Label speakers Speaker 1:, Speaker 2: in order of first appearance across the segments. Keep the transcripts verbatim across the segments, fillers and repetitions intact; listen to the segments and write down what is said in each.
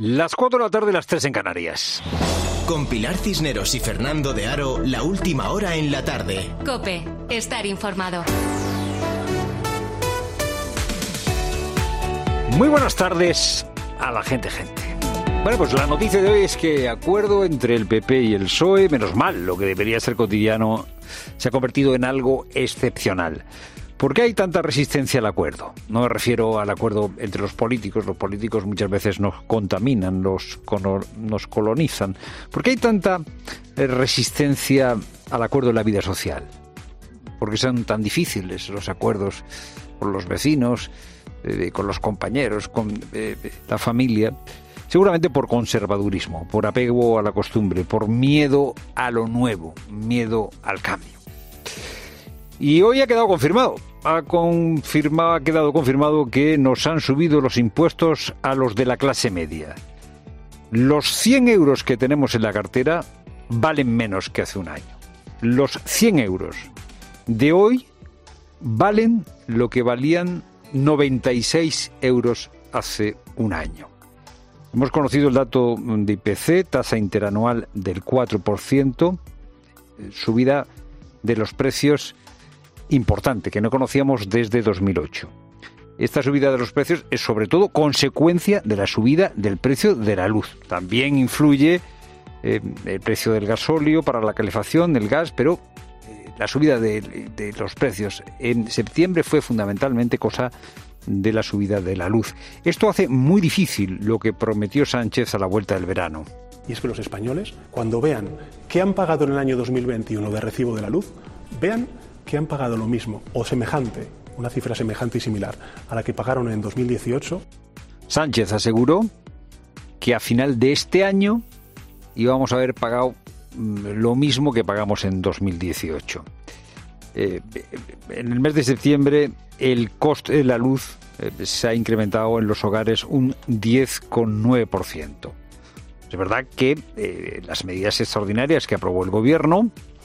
Speaker 1: Las cuatro de la tarde, las tres en Canarias.
Speaker 2: Con Pilar Cisneros y Fernando de Aro, la última hora en la tarde.
Speaker 3: COPE, estar informado.
Speaker 1: Muy buenas tardes a la gente, gente. Bueno, pues la noticia de hoy es que acuerdo entre el P P y el P S O E, menos mal, lo que debería ser cotidiano, se ha convertido en algo excepcional. ¿Por qué hay tanta resistencia al acuerdo? No me refiero al acuerdo entre los políticos. Los políticos muchas veces nos contaminan, los, nos colonizan. ¿Por qué hay tanta resistencia al acuerdo en la vida social? ¿Por qué son tan difíciles los acuerdos con los vecinos, eh, con los compañeros, con eh, la familia? Seguramente por conservadurismo, por apego a la costumbre, por miedo a lo nuevo, miedo al cambio. Y hoy ha quedado confirmado, ha, confirmado, ha quedado confirmado que nos han subido los impuestos a los de la clase media. Los cien euros que tenemos en la cartera valen menos que hace un año. Los cien euros de hoy valen lo que valían noventa y seis euros hace un año. Hemos conocido el dato de I P C, tasa interanual del cuatro por ciento, subida de los precios importante, que no conocíamos desde dos mil ocho. Esta subida de los precios es sobre todo consecuencia de la subida del precio de la luz. También influye eh, el precio del gasóleo para la calefacción, del gas, pero eh, la subida de, de los precios en septiembre fue fundamentalmente cosa de la subida de la luz. Esto hace muy difícil lo que prometió Sánchez a la vuelta del verano.
Speaker 4: Y es que los españoles, cuando vean qué han pagado en el año dos mil veintiuno de recibo de la luz, vean que han pagado lo mismo o semejante, una cifra semejante y similar a la que pagaron en dos mil dieciocho.
Speaker 1: Sánchez aseguró que a final de este año íbamos a haber pagado lo mismo que pagamos en dos mil dieciocho. Eh, en el mes de septiembre el coste de la luz eh, se ha incrementado en los hogares un diez coma nueve por ciento. Es verdad que eh, las medidas extraordinarias que aprobó el gobierno,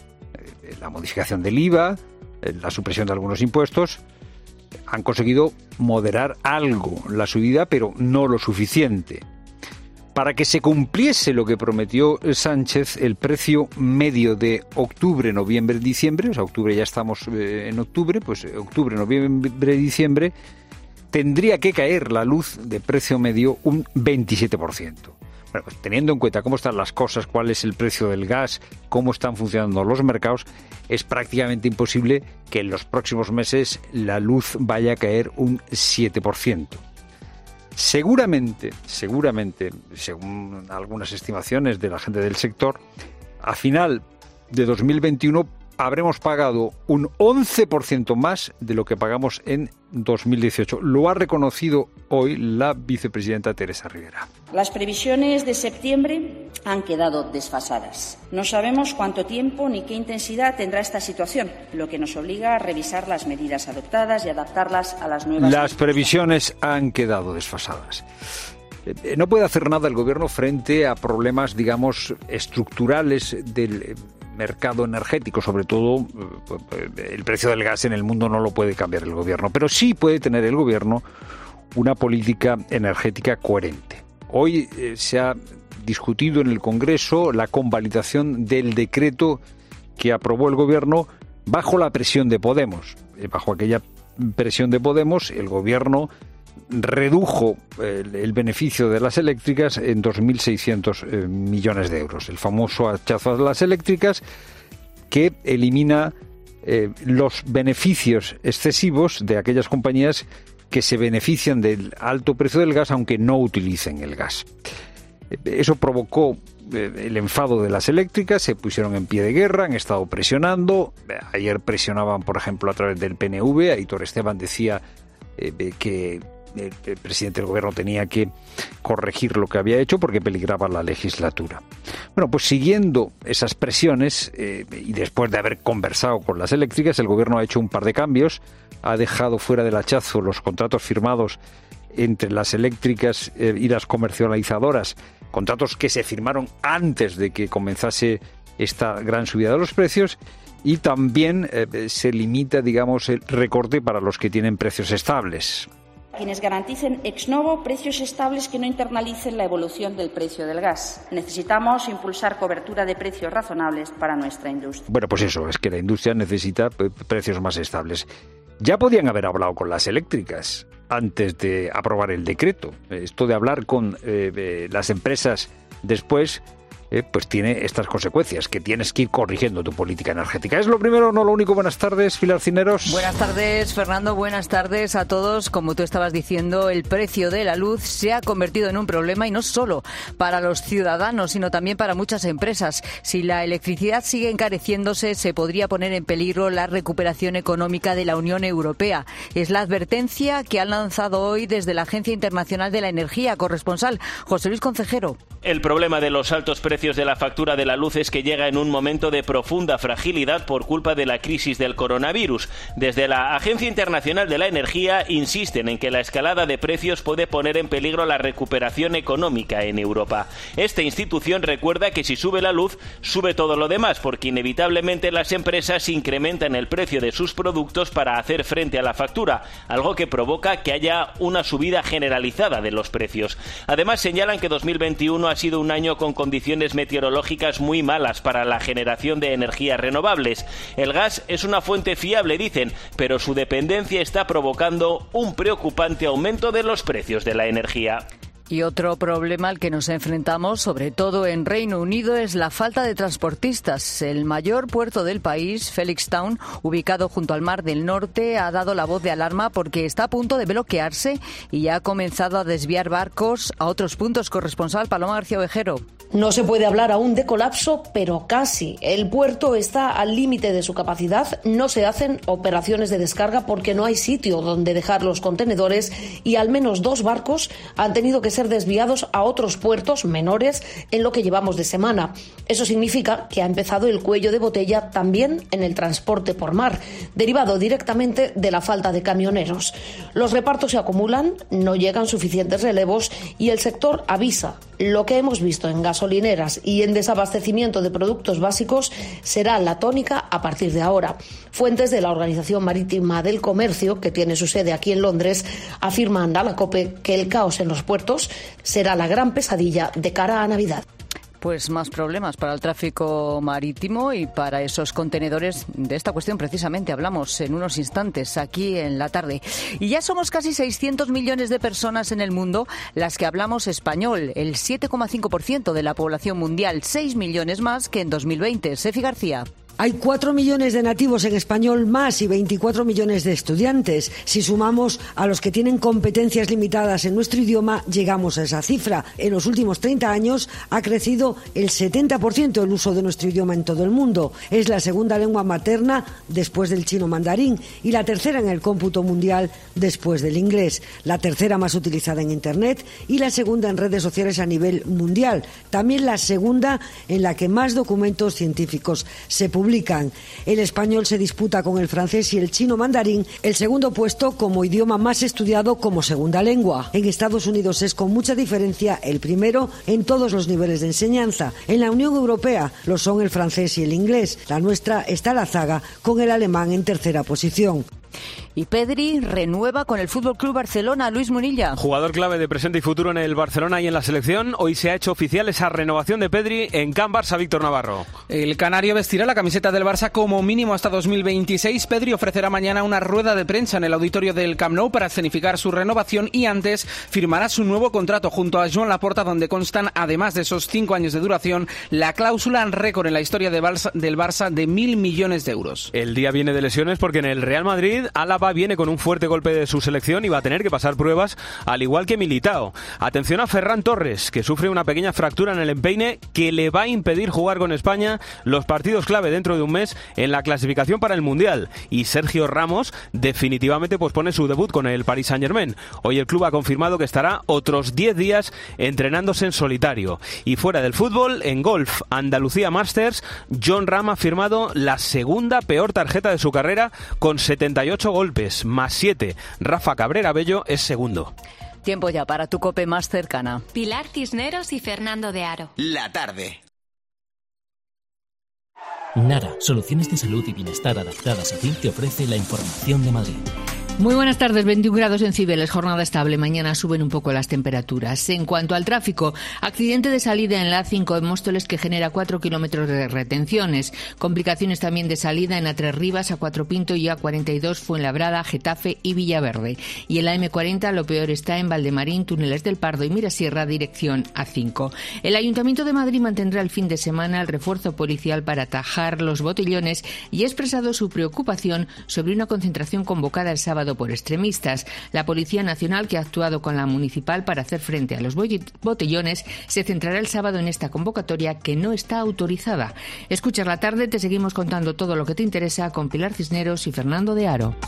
Speaker 1: eh, la modificación del I V A, eh, la supresión de algunos impuestos, han conseguido moderar algo la subida, pero no lo suficiente. Para que se cumpliese lo que prometió Sánchez, el precio medio de octubre, noviembre, diciembre, o sea, octubre ya estamos eh, en octubre, pues octubre, noviembre, diciembre, tendría que caer la luz de precio medio un veintisiete por ciento. Bueno, pues teniendo en cuenta cómo están las cosas, cuál es el precio del gas, cómo están funcionando los mercados, es prácticamente imposible que en los próximos meses la luz vaya a caer un siete por ciento. Seguramente, seguramente, según algunas estimaciones de la gente del sector, a final de dos mil veintiuno habremos pagado un once por ciento más de lo que pagamos en dos mil dieciocho. Lo ha reconocido hoy la vicepresidenta Teresa Rivera.
Speaker 5: Las previsiones de septiembre han quedado desfasadas. No sabemos cuánto tiempo ni qué intensidad tendrá esta situación, lo que nos obliga a revisar las medidas adoptadas y adaptarlas a las nuevas.
Speaker 1: Las previsiones han quedado desfasadas. No puede hacer nada el Gobierno frente a problemas, digamos, estructurales del mercado energético, sobre todo el precio del gas en el mundo no lo puede cambiar el Gobierno, pero sí puede tener el Gobierno una política energética coherente. Hoy eh, se ha discutido en el Congreso la convalidación del decreto que aprobó el Gobierno bajo la presión de Podemos. Eh, bajo aquella presión de Podemos, el Gobierno redujo el, el beneficio de las eléctricas en dos mil seiscientos eh, millones de euros. El famoso hachazo a las eléctricas que elimina eh, los beneficios excesivos de aquellas compañías que se benefician del alto precio del gas aunque no utilicen el gas. Eso provocó eh, el enfado de las eléctricas, se pusieron en pie de guerra, han estado presionando. Ayer presionaban, por ejemplo, a través del P N V. Aitor Esteban decía eh, que el presidente del gobierno tenía que corregir lo que había hecho porque peligraba la legislatura. Bueno, pues siguiendo esas presiones eh, y después de haber conversado con las eléctricas, el gobierno ha hecho un par de cambios, ha dejado fuera del hachazo los contratos firmados entre las eléctricas eh, y las comercializadoras, contratos que se firmaron antes de que comenzase esta gran subida de los precios, y también eh, se limita, digamos, el recorte para los que tienen precios estables.
Speaker 5: Quienes garanticen ex novo precios estables que no internalicen la evolución del precio del gas. Necesitamos impulsar cobertura de precios razonables para nuestra industria.
Speaker 1: Bueno, pues eso, es que la industria necesita precios más estables. Ya podían haber hablado con las eléctricas antes de aprobar el decreto. Esto de hablar con eh, eh, las empresas después, eh, pues tiene estas consecuencias, que tienes que ir corrigiendo tu política energética. Es lo primero, no lo único. Buenas tardes, Pilar Cisneros.
Speaker 6: Buenas tardes, Fernando. Buenas tardes a todos. Como tú estabas diciendo, el precio de la luz se ha convertido en un problema, y no solo para los ciudadanos, sino también para muchas empresas. Si la electricidad sigue encareciéndose, se podría poner en peligro la recuperación económica de la Unión Europea. Es la advertencia que han lanzado hoy desde la Agencia Internacional de la Energía. Corresponsal José Luis Concejero.
Speaker 7: El problema de los altos precios de la factura de la luz es que llega en un momento de profunda fragilidad por culpa de la crisis del coronavirus. Desde la Agencia Internacional de la Energía insisten en que la escalada de precios puede poner en peligro la recuperación económica en Europa. Esta institución recuerda que si sube la luz, sube todo lo demás, porque inevitablemente las empresas incrementan el precio de sus productos para hacer frente a la factura, algo que provoca que haya una subida generalizada de los precios. Además, señalan que dos mil veintiuno ha sido un año con condiciones meteorológicas muy malas para la generación de energías renovables. El gas es una fuente fiable, dicen, pero su dependencia está provocando un preocupante aumento de los precios de la energía.
Speaker 6: Y otro problema al que nos enfrentamos, sobre todo en Reino Unido, es la falta de transportistas. El mayor puerto del país, Felixstowe, ubicado junto al Mar del Norte, ha dado la voz de alarma porque está a punto de bloquearse y ya ha comenzado a desviar barcos a otros puntos. Corresponsal Paloma García Ovejero.
Speaker 8: No se puede hablar aún de colapso, pero casi. El puerto está al límite de su capacidad, no se hacen operaciones de descarga porque no hay sitio donde dejar los contenedores y al menos dos barcos han tenido que ser desviados a otros puertos menores en lo que llevamos de semana. Eso significa que ha empezado el cuello de botella también en el transporte por mar, derivado directamente de la falta de camioneros. Los repartos se acumulan, no llegan suficientes relevos y el sector avisa. Lo que hemos visto en gasolineras y en desabastecimiento de productos básicos será la tónica a partir de ahora. Fuentes de la Organización Marítima del Comercio, que tiene su sede aquí en Londres, afirman a la COPE que el caos en los puertos será la gran pesadilla de cara a Navidad.
Speaker 6: Pues más problemas para el tráfico marítimo y para esos contenedores. De esta cuestión precisamente hablamos en unos instantes aquí en la tarde. Y ya somos casi seiscientos millones de personas en el mundo las que hablamos español, el siete coma cinco por ciento de la población mundial, seis millones más que en dos mil veinte. Sefi García.
Speaker 9: Hay cuatro millones de nativos en español más y veinticuatro millones de estudiantes. Si sumamos a los que tienen competencias limitadas en nuestro idioma, llegamos a esa cifra. En los últimos treinta años ha crecido el setenta por ciento el uso de nuestro idioma en todo el mundo. Es la segunda lengua materna después del chino mandarín y la tercera en el cómputo mundial después del inglés. La tercera más utilizada en Internet y la segunda en redes sociales a nivel mundial. También la segunda en la que más documentos científicos se publican. El español se disputa con el francés y el chino mandarín el segundo puesto como idioma más estudiado como segunda lengua. En Estados Unidos es con mucha diferencia el primero en todos los niveles de enseñanza. En la Unión Europea lo son el francés y el inglés. La nuestra está a la zaga con el alemán en tercera posición.
Speaker 6: Y Pedri renueva con el F C Barcelona. Luis Munilla.
Speaker 10: Jugador clave de presente y futuro en el Barcelona y en la selección. Hoy se ha hecho oficial esa renovación de Pedri en Can Barça. Víctor Navarro.
Speaker 11: El canario vestirá la camiseta del Barça como mínimo hasta dos mil veintiséis. Pedri ofrecerá mañana una rueda de prensa en el auditorio del Camp Nou para escenificar su renovación y antes firmará su nuevo contrato junto a Joan Laporta, donde constan, además de esos cinco años de duración, la cláusula récord en la historia de Barça, del Barça de mil millones de euros.
Speaker 10: El día viene de lesiones porque en el Real Madrid Álava viene con un fuerte golpe de su selección y va a tener que pasar pruebas, al igual que Militao. Atención a Ferran Torres, que sufre una pequeña fractura en el empeine que le va a impedir jugar con España los partidos clave dentro de un mes en la clasificación para el Mundial. Y Sergio Ramos definitivamente pospone su debut con el Paris Saint-Germain. Hoy el club ha confirmado que estará otros diez días entrenándose en solitario. Y fuera del fútbol, en golf, Andalucía Masters, Jon Rahm ha firmado la segunda peor tarjeta de su carrera con setenta y ocho golpes, más siete. Rafa Cabrera Bello es segundo.
Speaker 6: Tiempo ya para tu COPE más cercana.
Speaker 3: Pilar Cisneros y Fernando de Aro.
Speaker 2: La tarde.
Speaker 12: Nara, soluciones de salud y bienestar adaptadas a ti, te ofrece la información de Madrid.
Speaker 6: Muy buenas tardes, veintiún grados en Cibeles, jornada estable, mañana suben un poco las temperaturas. En cuanto al tráfico, accidente de salida en la A cinco en Móstoles que genera cuatro kilómetros de retenciones, complicaciones también de salida en A tres Rivas, A cuatro Pinto y A cuarenta y dos Fuenlabrada, Getafe y Villaverde. Y en la eme cuarenta lo peor está en Valdemarín, Túneles del Pardo y Mirasierra, dirección A cinco. El Ayuntamiento de Madrid mantendrá el fin de semana el refuerzo policial para atajar los botellones y ha expresado su preocupación sobre una concentración convocada el sábado por extremistas. La Policía Nacional, que ha actuado con la municipal para hacer frente a los botellones, se centrará el sábado en esta convocatoria que no está autorizada. Escuchas la tarde, te seguimos contando todo lo que te interesa con Pilar Cisneros y Fernando de Aro.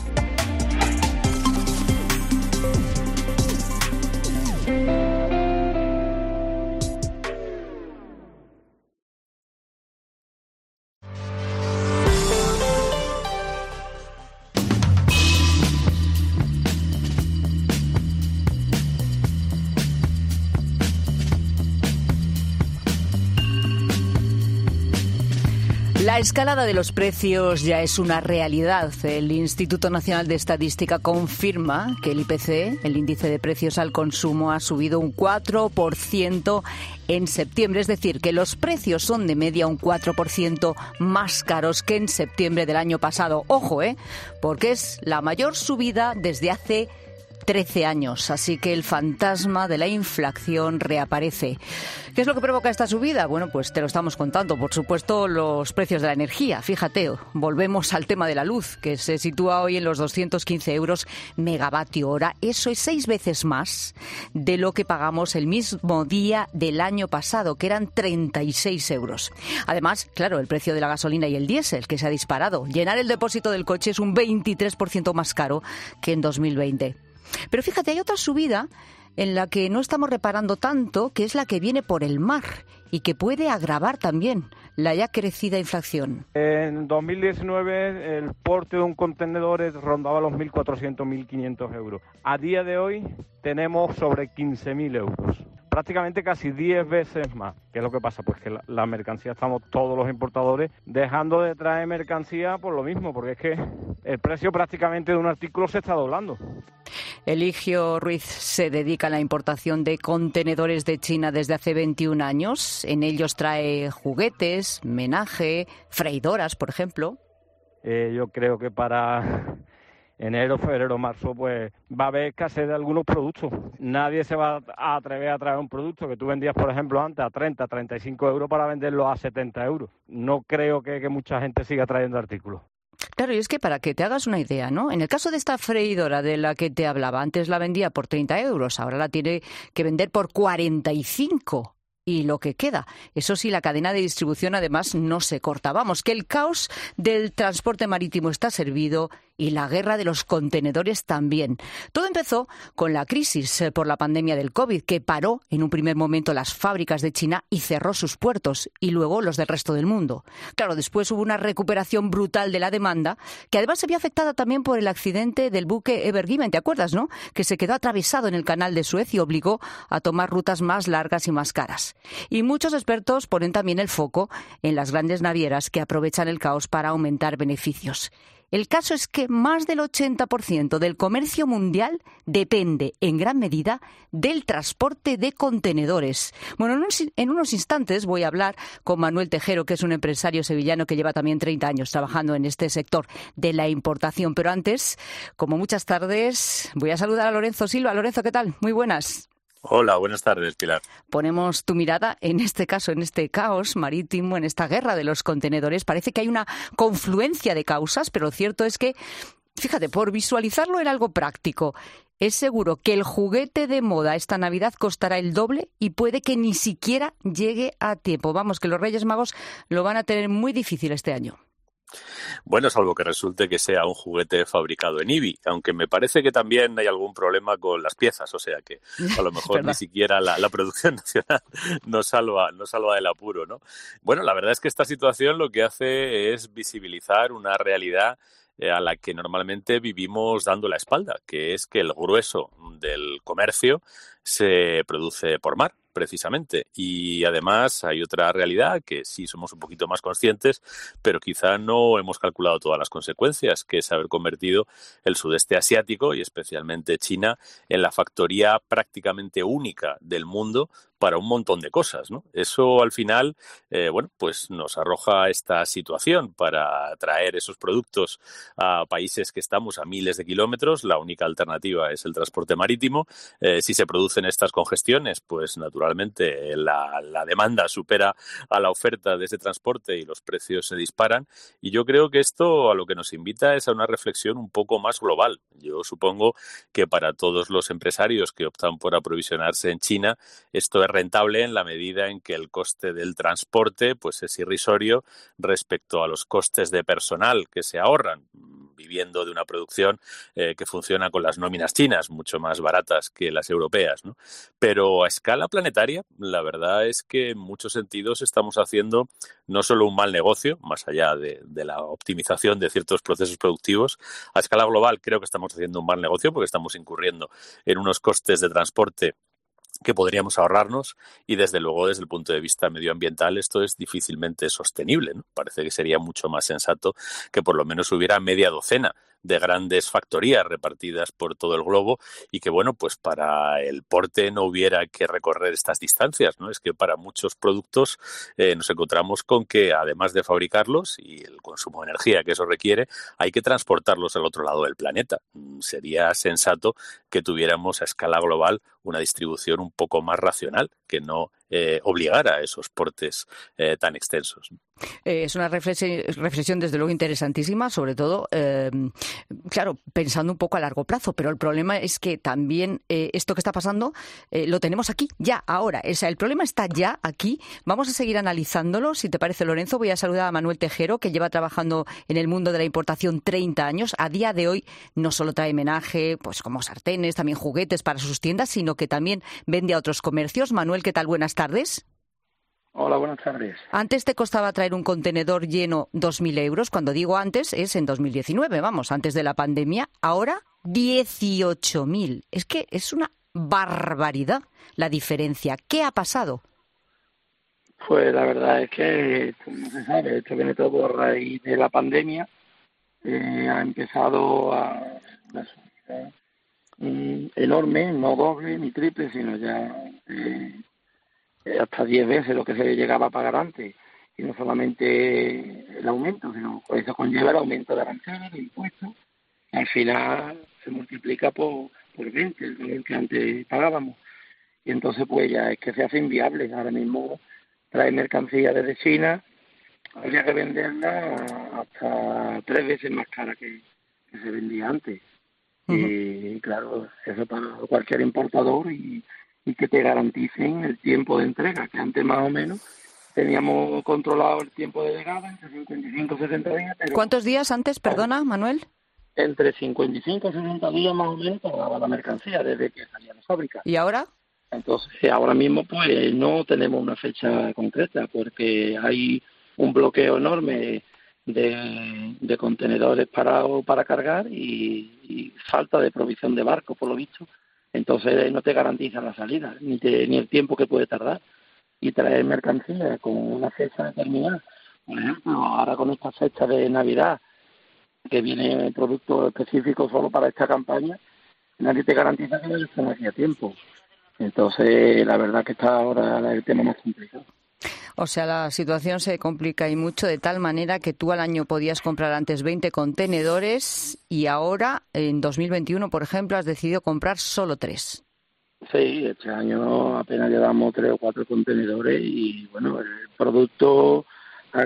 Speaker 6: La escalada de los precios ya es una realidad. El Instituto Nacional de Estadística confirma que el I P C, el índice de precios al consumo, ha subido un cuatro por ciento en septiembre. Es decir, que los precios son de media un cuatro por ciento más caros que en septiembre del año pasado. Ojo, ¿eh? Porque es la mayor subida desde hace trece años, así que el fantasma de la inflación reaparece. ¿Qué es lo que provoca esta subida? Bueno, pues te lo estamos contando. Por supuesto, los precios de la energía. Fíjate, volvemos al tema de la luz, que se sitúa hoy en los doscientos quince euros megavatio hora. Eso es seis veces más de lo que pagamos el mismo día del año pasado, que eran treinta y seis euros. Además, claro, el precio de la gasolina y el diésel, que se ha disparado. Llenar el depósito del coche es un veintitrés por ciento más caro que en dos mil veinte. Pero fíjate, hay otra subida en la que no estamos reparando tanto, que es la que viene por el mar y que puede agravar también la ya crecida inflación.
Speaker 12: En dos mil diecinueve el porte de un contenedor rondaba los mil cuatrocientos, mil quinientos euros. A día de hoy tenemos sobre quince mil euros. Prácticamente casi diez veces más. ¿Qué es lo que pasa? Pues que la, la mercancía, estamos todos los importadores dejando de traer mercancía por lo mismo, porque es que el precio prácticamente de un artículo se está doblando.
Speaker 6: Eligio Ruiz se dedica a la importación de contenedores de China desde hace veintiún años. En ellos trae juguetes, menaje, freidoras, por ejemplo.
Speaker 12: Eh, yo creo que para enero, febrero, marzo, pues va a haber escasez de algunos productos. Nadie se va a atrever a traer un producto que tú vendías, por ejemplo, antes a treinta, treinta y cinco euros para venderlo a setenta euros. No creo que, que mucha gente siga trayendo artículos.
Speaker 6: Claro, y es que para que te hagas una idea, ¿no? En el caso de esta freidora de la que te hablaba, antes la vendía por treinta euros, ahora la tiene que vender por cuarenta y cinco. Y lo que queda. Eso sí, la cadena de distribución además no se corta. Vamos, que el caos del transporte marítimo está servido y la guerra de los contenedores también. Todo empezó con la crisis por la pandemia del COVID, que paró en un primer momento las fábricas de China y cerró sus puertos, y luego los del resto del mundo. Claro, después hubo una recuperación brutal de la demanda, que además se vio afectada también por el accidente del buque Ever Given, ¿te acuerdas, no? Que se quedó atravesado en el canal de Suez y obligó a tomar rutas más largas y más caras. Y muchos expertos ponen también el foco en las grandes navieras que aprovechan el caos para aumentar beneficios. El caso es que más del ochenta por ciento del comercio mundial depende, en gran medida, del transporte de contenedores. Bueno, en unos, en unos instantes voy a hablar con Manuel Tejero, que es un empresario sevillano que lleva también treinta años trabajando en este sector de la importación. Pero antes, como muchas tardes, voy a saludar a Lorenzo Silva. Lorenzo, ¿qué tal? Muy buenas.
Speaker 13: Hola, buenas tardes, Pilar.
Speaker 6: Ponemos tu mirada en este caso, en este caos marítimo, en esta guerra de los contenedores. Parece que hay una confluencia de causas, pero lo cierto es que, fíjate, por visualizarlo en algo práctico, es seguro que el juguete de moda esta Navidad costará el doble y puede que ni siquiera llegue a tiempo. Vamos, que los Reyes Magos lo van a tener muy difícil este año.
Speaker 13: Bueno, salvo que resulte que sea un juguete fabricado en I B I, aunque me parece que también hay algún problema con las piezas, o sea que a lo mejor ni siquiera la, la producción nacional nos salva, nos salva del apuro, ¿no? Bueno, la verdad es que esta situación lo que hace es visibilizar una realidad a la que normalmente vivimos dando la espalda, que es que el grueso del comercio se produce por mar. precisamente. Y además hay otra realidad que sí somos un poquito más conscientes, pero quizá no hemos calculado todas las consecuencias, que es haber convertido el sudeste asiático y especialmente China en la factoría prácticamente única del mundo para un montón de cosas, ¿no? Eso al final, eh, bueno, pues nos arroja esta situación para traer esos productos a países que estamos a miles de kilómetros. La única alternativa es el transporte marítimo. Eh, si se producen estas congestiones, pues naturalmente la, la demanda supera a la oferta de ese transporte y los precios se disparan. Y yo creo que esto a lo que nos invita es a una reflexión un poco más global. Yo supongo que para todos los empresarios que optan por aprovisionarse en China, esto es rentable en la medida en que el coste del transporte pues es irrisorio respecto a los costes de personal que se ahorran viviendo de una producción eh, que funciona con las nóminas chinas, mucho más baratas que las europeas, ¿no? Pero a escala planetaria, la verdad es que en muchos sentidos estamos haciendo no solo un mal negocio, más allá de, de la optimización de ciertos procesos productivos, a escala global creo que estamos haciendo un mal negocio porque estamos incurriendo en unos costes de transporte que podríamos ahorrarnos y desde luego desde el punto de vista medioambiental esto es difícilmente sostenible, ¿no? Parece que sería mucho más sensato que por lo menos hubiera media docena de grandes factorías repartidas por todo el globo y que, bueno, pues para el porte no hubiera que recorrer estas distancias, ¿no? Es que para muchos productos eh, nos encontramos con que, además de fabricarlos y el consumo de energía que eso requiere, hay que transportarlos al otro lado del planeta. Sería sensato que tuviéramos a escala global una distribución un poco más racional, que no eh, obligara a esos portes eh, tan extensos.
Speaker 6: Eh, es una reflexión, reflexión desde luego interesantísima, sobre todo, eh, claro, pensando un poco a largo plazo, pero el problema es que también eh, esto que está pasando eh, lo tenemos aquí, ya, ahora. O sea, el problema está ya aquí. Vamos a seguir analizándolo, si te parece, Lorenzo. Voy a saludar a Manuel Tejero, que lleva trabajando en el mundo de la importación treinta años. A día de hoy no solo trae menaje, pues como sartenes, también juguetes para sus tiendas, sino que también vende a otros comercios. Manuel, ¿qué tal? Buenas tardes.
Speaker 14: Hola, buenas tardes.
Speaker 6: Antes te costaba traer un contenedor lleno dos mil euros. Cuando digo antes, es en dos mil diecinueve, vamos, antes de la pandemia. Ahora, dieciocho mil. Es que es una barbaridad la diferencia. ¿Qué ha pasado?
Speaker 14: Pues la verdad es que, no se sabe, esto viene todo a raíz de la pandemia. Eh, ha empezado a una subida eh, enorme, no doble ni triple, sino ya... Eh, hasta diez veces lo que se llegaba a pagar antes, y no solamente el aumento, sino por eso conlleva el aumento de aranceles, de impuestos, y al final se multiplica por, por veinte el valor que antes pagábamos, y entonces pues ya es que se hace inviable. Ahora mismo trae mercancía desde China, habría que venderla hasta tres veces más cara que, que se vendía antes, uh-huh. Y claro, eso para cualquier importador, y y que te garanticen el tiempo de entrega, que antes más o menos teníamos controlado el tiempo de llegada entre cincuenta y cinco y sesenta días. Pero
Speaker 6: ¿cuántos días antes, perdona, Manuel?
Speaker 14: Entre cincuenta y cinco y sesenta días más o menos tardaba la mercancía desde que salía de la fábrica.
Speaker 6: ¿Y ahora?
Speaker 14: Entonces, ahora mismo pues no tenemos una fecha concreta porque hay un bloqueo enorme de, de contenedores parados para cargar y, y falta de provisión de barcos, por lo visto. Entonces no te garantizan la salida, ni, te, ni el tiempo que puede tardar. Y traer mercancía con una fecha determinada, por ejemplo, ahora con esta fecha de Navidad, que viene producto específico solo para esta campaña, nadie te garantiza que no estén aquí a tiempo. Entonces, la verdad que está ahora el tema más complicado.
Speaker 6: O sea, la situación se complica y mucho, de tal manera que tú al año podías comprar antes veinte contenedores y ahora, en dos mil veintiuno, por ejemplo, has decidido comprar solo tres.
Speaker 14: Sí, este año apenas llevamos tres o cuatro contenedores y, bueno, el producto ha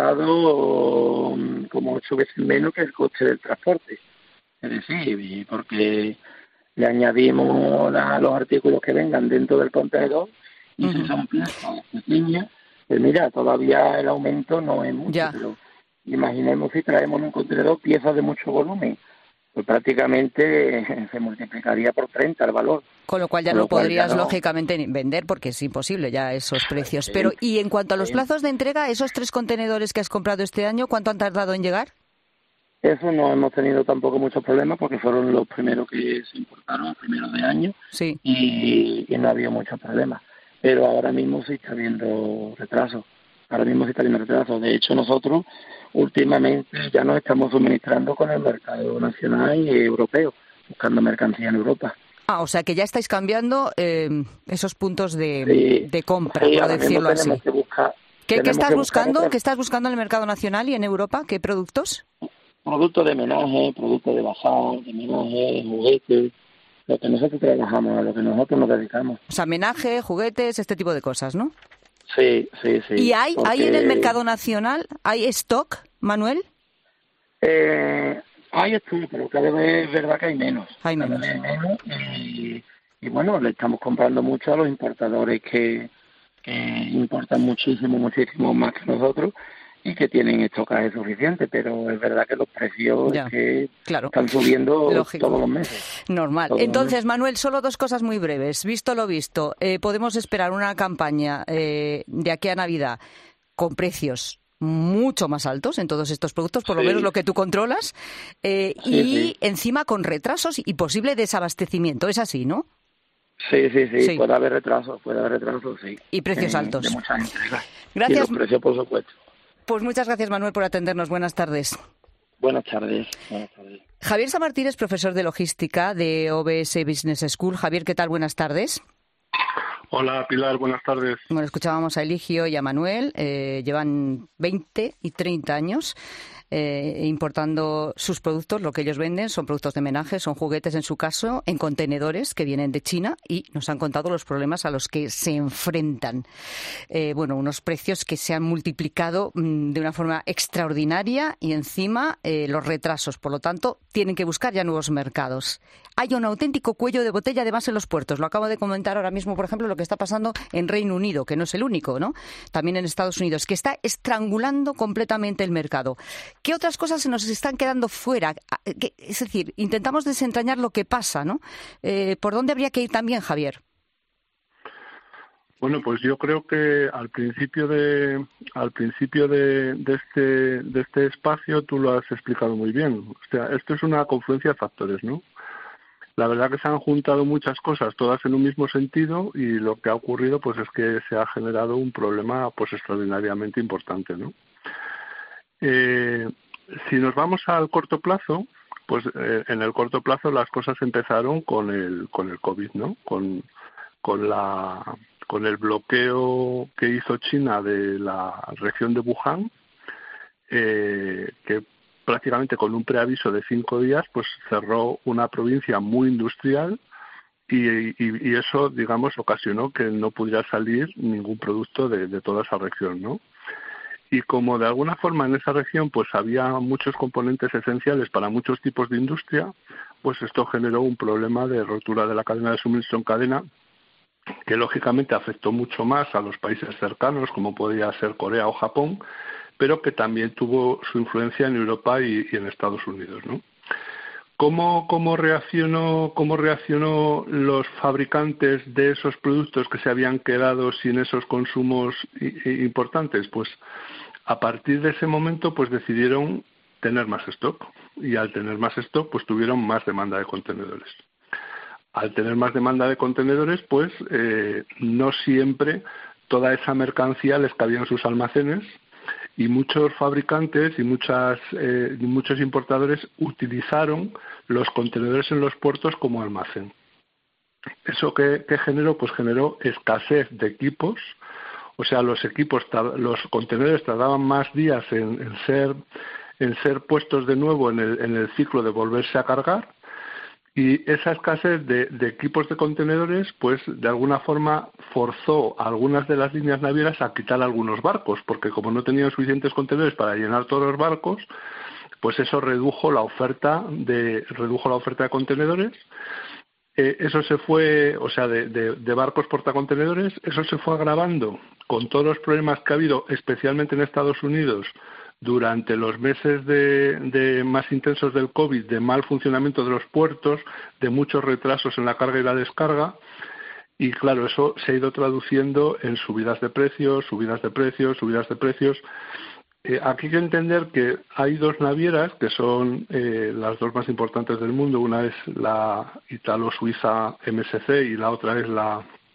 Speaker 14: costado como ocho veces menos que el coste del transporte. Es decir, porque le añadimos la, los artículos que vengan dentro del contenedor y uh-huh. si son piezas pequeñas, pues mira, todavía el aumento no es mucho, ya. Pero imaginemos si traemos en un contenedor piezas de mucho volumen, pues prácticamente se multiplicaría por treinta el valor.
Speaker 6: Con lo cual ya Con no lo podrías, ya no... lógicamente, vender porque es imposible ya esos precios.
Speaker 14: Sí,
Speaker 6: Pero, y en cuanto a los
Speaker 14: sí.
Speaker 6: plazos de entrega, esos tres contenedores que has comprado este año, ¿cuánto han tardado en llegar?
Speaker 14: Eso no hemos tenido tampoco muchos problemas porque fueron los primeros que se importaron, los primeros de año,
Speaker 6: sí.
Speaker 14: y, y no ha habido muchos problemas. pero ahora mismo sí está habiendo retraso. Ahora mismo sí está habiendo retraso. De hecho, nosotros últimamente ya nos estamos suministrando con el mercado nacional y europeo, buscando mercancía en Europa.
Speaker 6: Ah, o sea que ya estáis cambiando eh, esos puntos de,
Speaker 14: sí,
Speaker 6: de compra,
Speaker 14: sí,
Speaker 6: por decirlo así.
Speaker 14: Que buscar,
Speaker 6: ¿Qué, ¿qué estás buscando?
Speaker 14: Buscar...
Speaker 6: ¿Qué estás buscando en el mercado nacional y en Europa? ¿Qué productos?
Speaker 14: Productos de menaje, productos de bazar, de menaje, juguetes, lo que nosotros trabajamos, a lo que nosotros nos dedicamos.
Speaker 6: O sea, menaje, juguetes, este tipo de cosas, ¿no?
Speaker 14: Sí, sí, sí.
Speaker 6: ¿Y hay,
Speaker 14: porque...
Speaker 6: hay en el mercado nacional, hay stock, Manuel?
Speaker 14: Eh, hay stock, pero cada vez es verdad que hay menos.
Speaker 6: Hay menos.
Speaker 14: Cada vez hay menos y, y bueno, le estamos comprando mucho a los importadores que, que importan muchísimo, muchísimo más que nosotros y que tienen estocaje suficiente, pero es verdad que los precios
Speaker 6: ya,
Speaker 14: es que
Speaker 6: claro.
Speaker 14: están subiendo
Speaker 6: Lógico.
Speaker 14: todos los meses.
Speaker 6: Normal.
Speaker 14: Todos
Speaker 6: Entonces,
Speaker 14: meses.
Speaker 6: Manuel, solo dos cosas muy breves. Visto lo visto, eh, podemos esperar una campaña eh, de aquí a Navidad con precios mucho más altos en todos estos productos, por
Speaker 14: sí.
Speaker 6: lo menos lo que tú controlas, eh,
Speaker 14: sí,
Speaker 6: y
Speaker 14: sí.
Speaker 6: encima con retrasos y posible desabastecimiento. Es así, ¿no?
Speaker 14: Sí, sí, sí,
Speaker 6: sí.
Speaker 14: puede haber retrasos, puede haber retrasos, sí.
Speaker 6: Y precios
Speaker 14: eh,
Speaker 6: altos.
Speaker 14: De muchas entregas.
Speaker 6: Gracias.
Speaker 14: Y los precios, por supuesto.
Speaker 6: Pues muchas gracias, Manuel, por atendernos. Buenas tardes.
Speaker 14: Buenas tardes. Buenas tardes.
Speaker 6: Javier Samartín es profesor de logística de O B S Business School. Javier, ¿qué tal? Buenas tardes.
Speaker 15: Hola, Pilar, buenas tardes.
Speaker 6: Bueno, escuchábamos a Eligio y a Manuel. Eh, llevan veinte y treinta años eh, importando sus productos. Lo que ellos venden son productos de menaje, son juguetes en su caso, en contenedores que vienen de China y nos han contado los problemas a los que se enfrentan. Eh, bueno, unos precios que se han multiplicado mmm, de una forma extraordinaria y encima eh, los retrasos. Por lo tanto, tienen que buscar ya nuevos mercados. Hay un auténtico cuello de botella además en los puertos. Lo acabo de comentar ahora mismo, por ejemplo, lo que está pasando en Reino Unido, que no es el único, ¿no? También en Estados Unidos, que está estrangulando completamente el mercado. ¿Qué otras cosas se nos están quedando fuera? Es decir, intentamos desentrañar lo que pasa, ¿no? Eh, ¿Por dónde habría que ir también, Javier?
Speaker 15: Bueno, pues yo creo que al principio de al principio de, de este de este espacio tú lo has explicado muy bien. O sea, esto es una confluencia de factores, ¿no? La verdad que se han juntado muchas cosas, todas en un mismo sentido, y lo que ha ocurrido pues es que se ha generado un problema pues extraordinariamente importante, ¿no? Eh, si nos vamos al corto plazo, pues eh, en el corto plazo las cosas empezaron con el con el COVID, ¿no? Con con la con el bloqueo que hizo China de la región de Wuhan, eh, que prácticamente con un preaviso de cinco días, pues cerró una provincia muy industrial y, y, y eso, digamos, ocasionó que no pudiera salir ningún producto de, de toda esa región, ¿no? Y como de alguna forma en esa región pues había muchos componentes esenciales para muchos tipos de industria, pues esto generó un problema de rotura de la cadena de suministro en cadena que lógicamente afectó mucho más a los países cercanos, como podía ser Corea o Japón, pero que también tuvo su influencia en Europa y, y en Estados Unidos, ¿no? ¿Cómo, cómo reaccionó, cómo reaccionó los fabricantes de esos productos que se habían quedado sin esos consumos i, i, importantes? Pues a partir de ese momento pues decidieron tener más stock y al tener más stock pues tuvieron más demanda de contenedores. Al tener más demanda de contenedores, pues eh, no siempre toda esa mercancía les cabía en sus almacenes y muchos fabricantes y muchas eh, muchos importadores utilizaron los contenedores en los puertos como almacén. ¿Eso qué, qué generó? Pues generó escasez de equipos, o sea, los equipos, los contenedores tardaban más días en, en ser en ser puestos de nuevo en el, en el ciclo de volverse a cargar. Y esa escasez de, de equipos de contenedores, pues de alguna forma forzó a algunas de las líneas navieras a quitar algunos barcos, porque como no tenían suficientes contenedores para llenar todos los barcos, pues eso redujo la oferta de redujo la oferta de contenedores. Eh, eso se fue, o sea, de, de, de barcos portacontenedores, eso se fue agravando con todos los problemas que ha habido, especialmente en Estados Unidos, durante los meses de, de más intensos del COVID, de mal funcionamiento de los puertos, de muchos retrasos en la carga y la descarga, y claro, eso se ha ido traduciendo en subidas de precios, subidas de precios, subidas de precios. Eh, aquí hay que entender que hay dos navieras que son eh, las dos más importantes del mundo. Una es la italo-suiza M S C y la otra es la,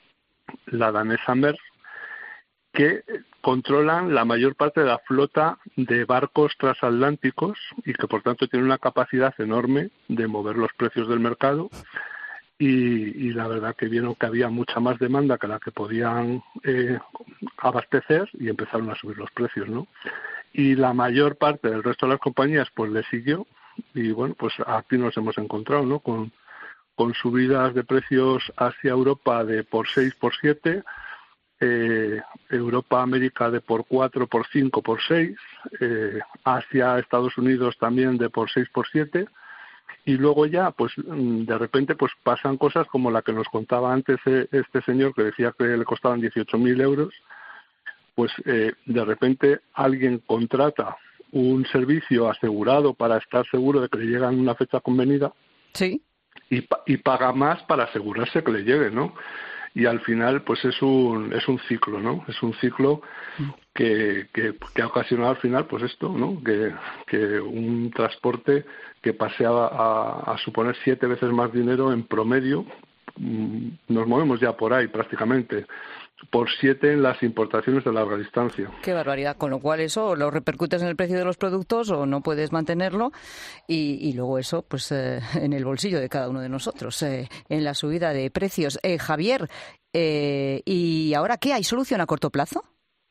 Speaker 15: la danesa Maersk, que controlan la mayor parte de la flota de barcos transatlánticos y que por tanto tienen una capacidad enorme de mover los precios del mercado. Y, y la verdad que vieron que había mucha más demanda que la que podían eh, abastecer y empezaron a subir los precios, ¿no? Y la mayor parte del resto de las compañías pues le siguió y bueno, pues aquí nos hemos encontrado, ¿no? Con, con subidas de precios hacia Europa de por seis, por siete, eh, Europa, América de por cuatro, por cinco, por seis, eh, Asia, Estados Unidos también de por seis, por siete. Y luego ya, pues de repente pues pasan cosas como la que nos contaba antes este señor que decía que le costaban dieciocho mil euros, pues eh, de repente alguien contrata un servicio asegurado para estar seguro de que le llega en una fecha convenida.
Speaker 6: Sí.
Speaker 15: Y, y paga más para asegurarse que le llegue, ¿no? Y al final pues es un es un ciclo, ¿no? Es un ciclo que, que, que ha ocasionado al final pues esto, ¿no? Que, que un transporte que pase a, a, a suponer siete veces más dinero en promedio, nos movemos ya por ahí prácticamente, por siete en las importaciones de larga distancia.
Speaker 6: Qué barbaridad, con lo cual eso lo repercutes en el precio de los productos o no puedes mantenerlo y, y luego eso pues eh, en el bolsillo de cada uno de nosotros, eh, en la subida de precios. Eh, Javier, eh, ¿y ahora qué? ¿Hay solución a corto plazo?